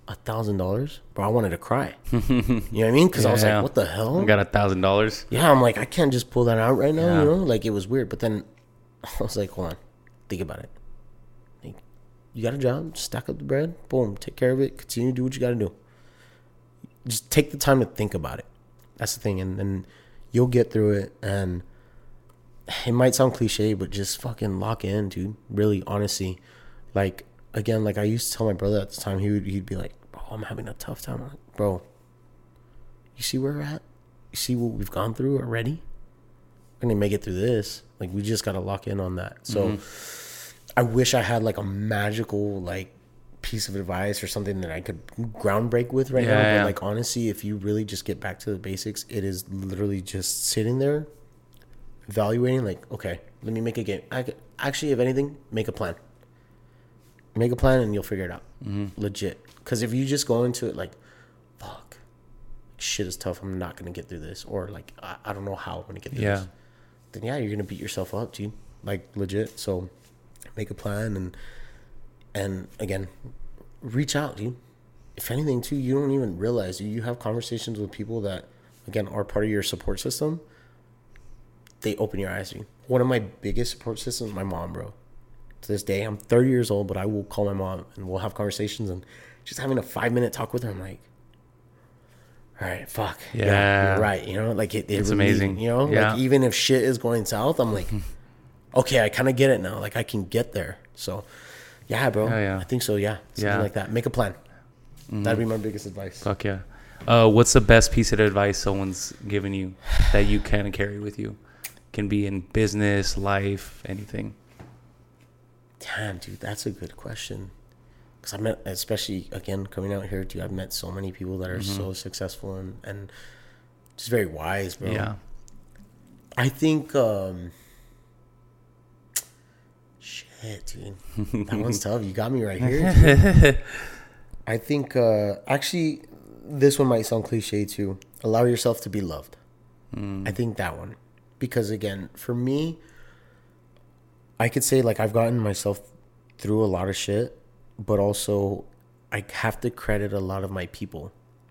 $1,000, bro. I wanted to cry. You know what I mean? Because I was like, what the hell? I got $1,000. Yeah, I'm like, I can't just pull that out right now. Yeah. You know, like it was weird. But then I was like, hold on, think about it. Like, you got a job, stack up the bread, boom, take care of it, continue to do what you got to do. Just take the time to think about it. That's the thing, and then you'll get through it. And it might sound cliche, but just fucking lock in, dude. Really, honestly, like. Again, like I used to tell my brother at the time, he'd be like, bro, I'm having a tough time. I'm like, bro, you see where we're at? You see what we've gone through already? We're going to make it through this. Like, we just got to lock in on that. So I wish I had like a magical, like, piece of advice or something that I could ground break with right now. But like, honestly, if you really just get back to the basics, it is literally just sitting there, evaluating, like, okay, let me make a game. Actually, if anything, make a plan. Make a plan and you'll figure it out. Legit. Because if you just go into it like, fuck, shit is tough, I'm not going to get through this. Or like, I don't know how I'm going to get through this. Then yeah, you're going to beat yourself up, dude. Like, legit. So make a plan and again, reach out, dude. If anything, too, you don't even realize. You have conversations with people that, again, are part of your support system. They open your eyes, dude. One of my biggest support systems is my mom, bro. To this day, I'm 30 years old, but I will call my mom and we'll have conversations, and just having a 5-minute talk with her, I'm like, all right, fuck. Yeah, you're right. You know, like it's really, amazing. You know, like even if shit is going south, I'm like, okay, I kind of get it now. Like I can get there. So yeah, bro. I think so. Yeah. Something like that. Make a plan. That'd be my biggest advice. Fuck yeah. What's the best piece of advice someone's given you that you kind of carry with you? Can be in business, life, anything. Damn, dude, that's a good question. Because I met, especially, again, coming out here, dude, I've met so many people that are so successful and just very wise, bro. Yeah. I think, shit, dude. That one's tough. You got me right here, dude. I think, actually, this one might sound cliche, too. Allow yourself to be loved. I think that one. Because, again, for me, I could say, like, I've gotten myself through a lot of shit, but also I have to credit a lot of my people.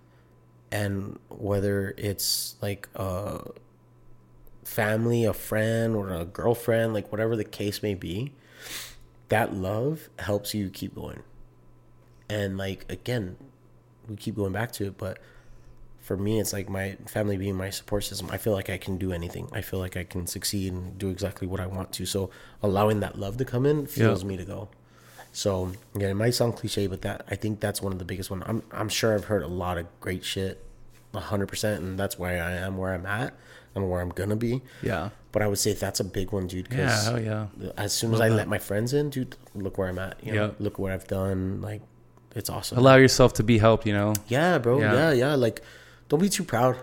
And whether it's, like, a family, a friend, or a girlfriend, like, whatever the case may be, that love helps you keep going. And, like, again, we keep going back to it, but for me, it's like my family being my support system. I feel like I can do anything. I feel like I can succeed and do exactly what I want to. So allowing that love to come in fuels me to go. So yeah, it might sound cliche, but I think that's one of the biggest ones. I'm sure I've heard a lot of great shit, 100%, and that's why I am where I'm at and where I'm gonna be. Yeah. But I would say that's a big one, dude. Yeah, yeah. As soon as I let my friends in, dude, look where I'm at. You know, look what I've done. Like, it's awesome. Allow yourself to be helped. You know. Yeah, bro. Yeah. Like, don't be too proud.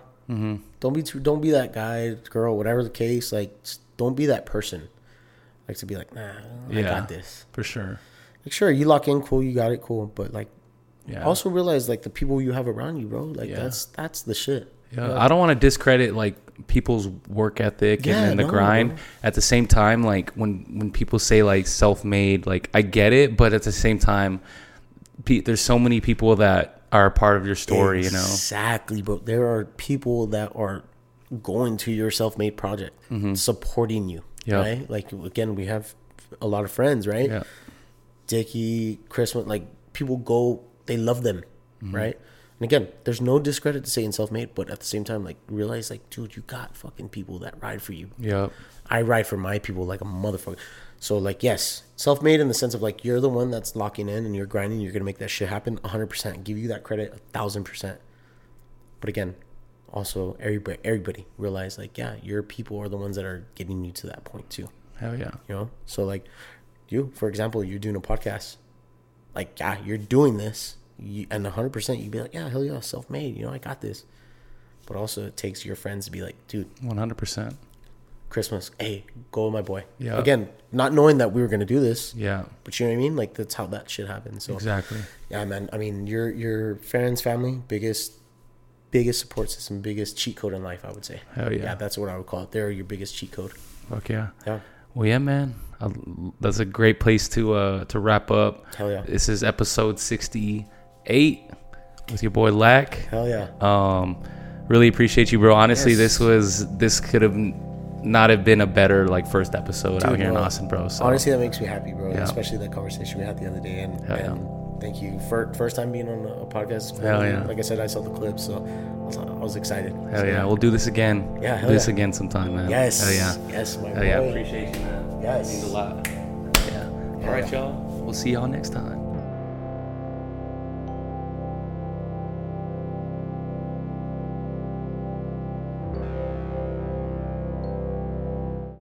Don't be that guy, girl, whatever the case. Like, just don't be that person. Like, to be like, nah, I got this. For sure. Like, sure, you lock in, cool, you got it, cool. But like, also realize like the people you have around you, bro. Like that's the shit. Yeah, I don't want to discredit like people's work ethic and the grind. Bro. At the same time, like when people say like self-made, like I get it, but at the same time, there's so many people that are a part of your story, you know. Exactly, bro. There are people that are going to your self-made project, supporting you, right? Like, again, we have a lot of friends, right? Yeah. Dickie, Chris, like, people go, they love them, right? And again, there's no discredit to saying self-made, but at the same time, like, realize, like, dude, you got fucking people that ride for you. Yeah. I ride for my people like a motherfucker. So, like, yes, self-made in the sense of, like, you're the one that's locking in and you're grinding. You're going to make that shit happen 100%. Give you that credit 1,000%. But, again, also, everybody realize, like, yeah, your people are the ones that are getting you to that point, too. Hell yeah. You know? So, like, you, for example, you're doing a podcast. Like, yeah, you're doing this. And 100%, you'd be like, yeah, hell yeah, self-made. You know, I got this. But also, it takes your friends to be like, dude. 100%. Christmas, hey, go with my boy. Yeah. Again, not knowing that we were gonna do this. Yeah. But you know what I mean? Like, that's how that shit happens. So exactly. Yeah, man. I mean, your friends, family, biggest support system, biggest cheat code in life, I would say. Hell yeah. Yeah, that's what I would call it. They're your biggest cheat code. Fuck yeah. Yeah. Well, yeah, man. That's a great place to wrap up. Hell yeah. This is episode 68. with your boy Lack. Hell yeah. Really appreciate you, bro. Honestly, Yes. this could have not have been a better like first episode out Dude, here in bro. Austin, bro. So Honestly, that makes me happy, bro. Yeah. Especially that conversation we had the other day. And, Hell yeah. and thank you. First time being on a podcast. Hell yeah. Like I said, I saw the clip, so I was excited. hell So, yeah, we'll do this again. Yeah, hell do this yeah. again sometime, man. Yes. Hell yeah. Yes, my Hell boy. yeah. Appreciate you, man. Yes. Means a lot. Yeah. All right, y'all. We'll see y'all next time.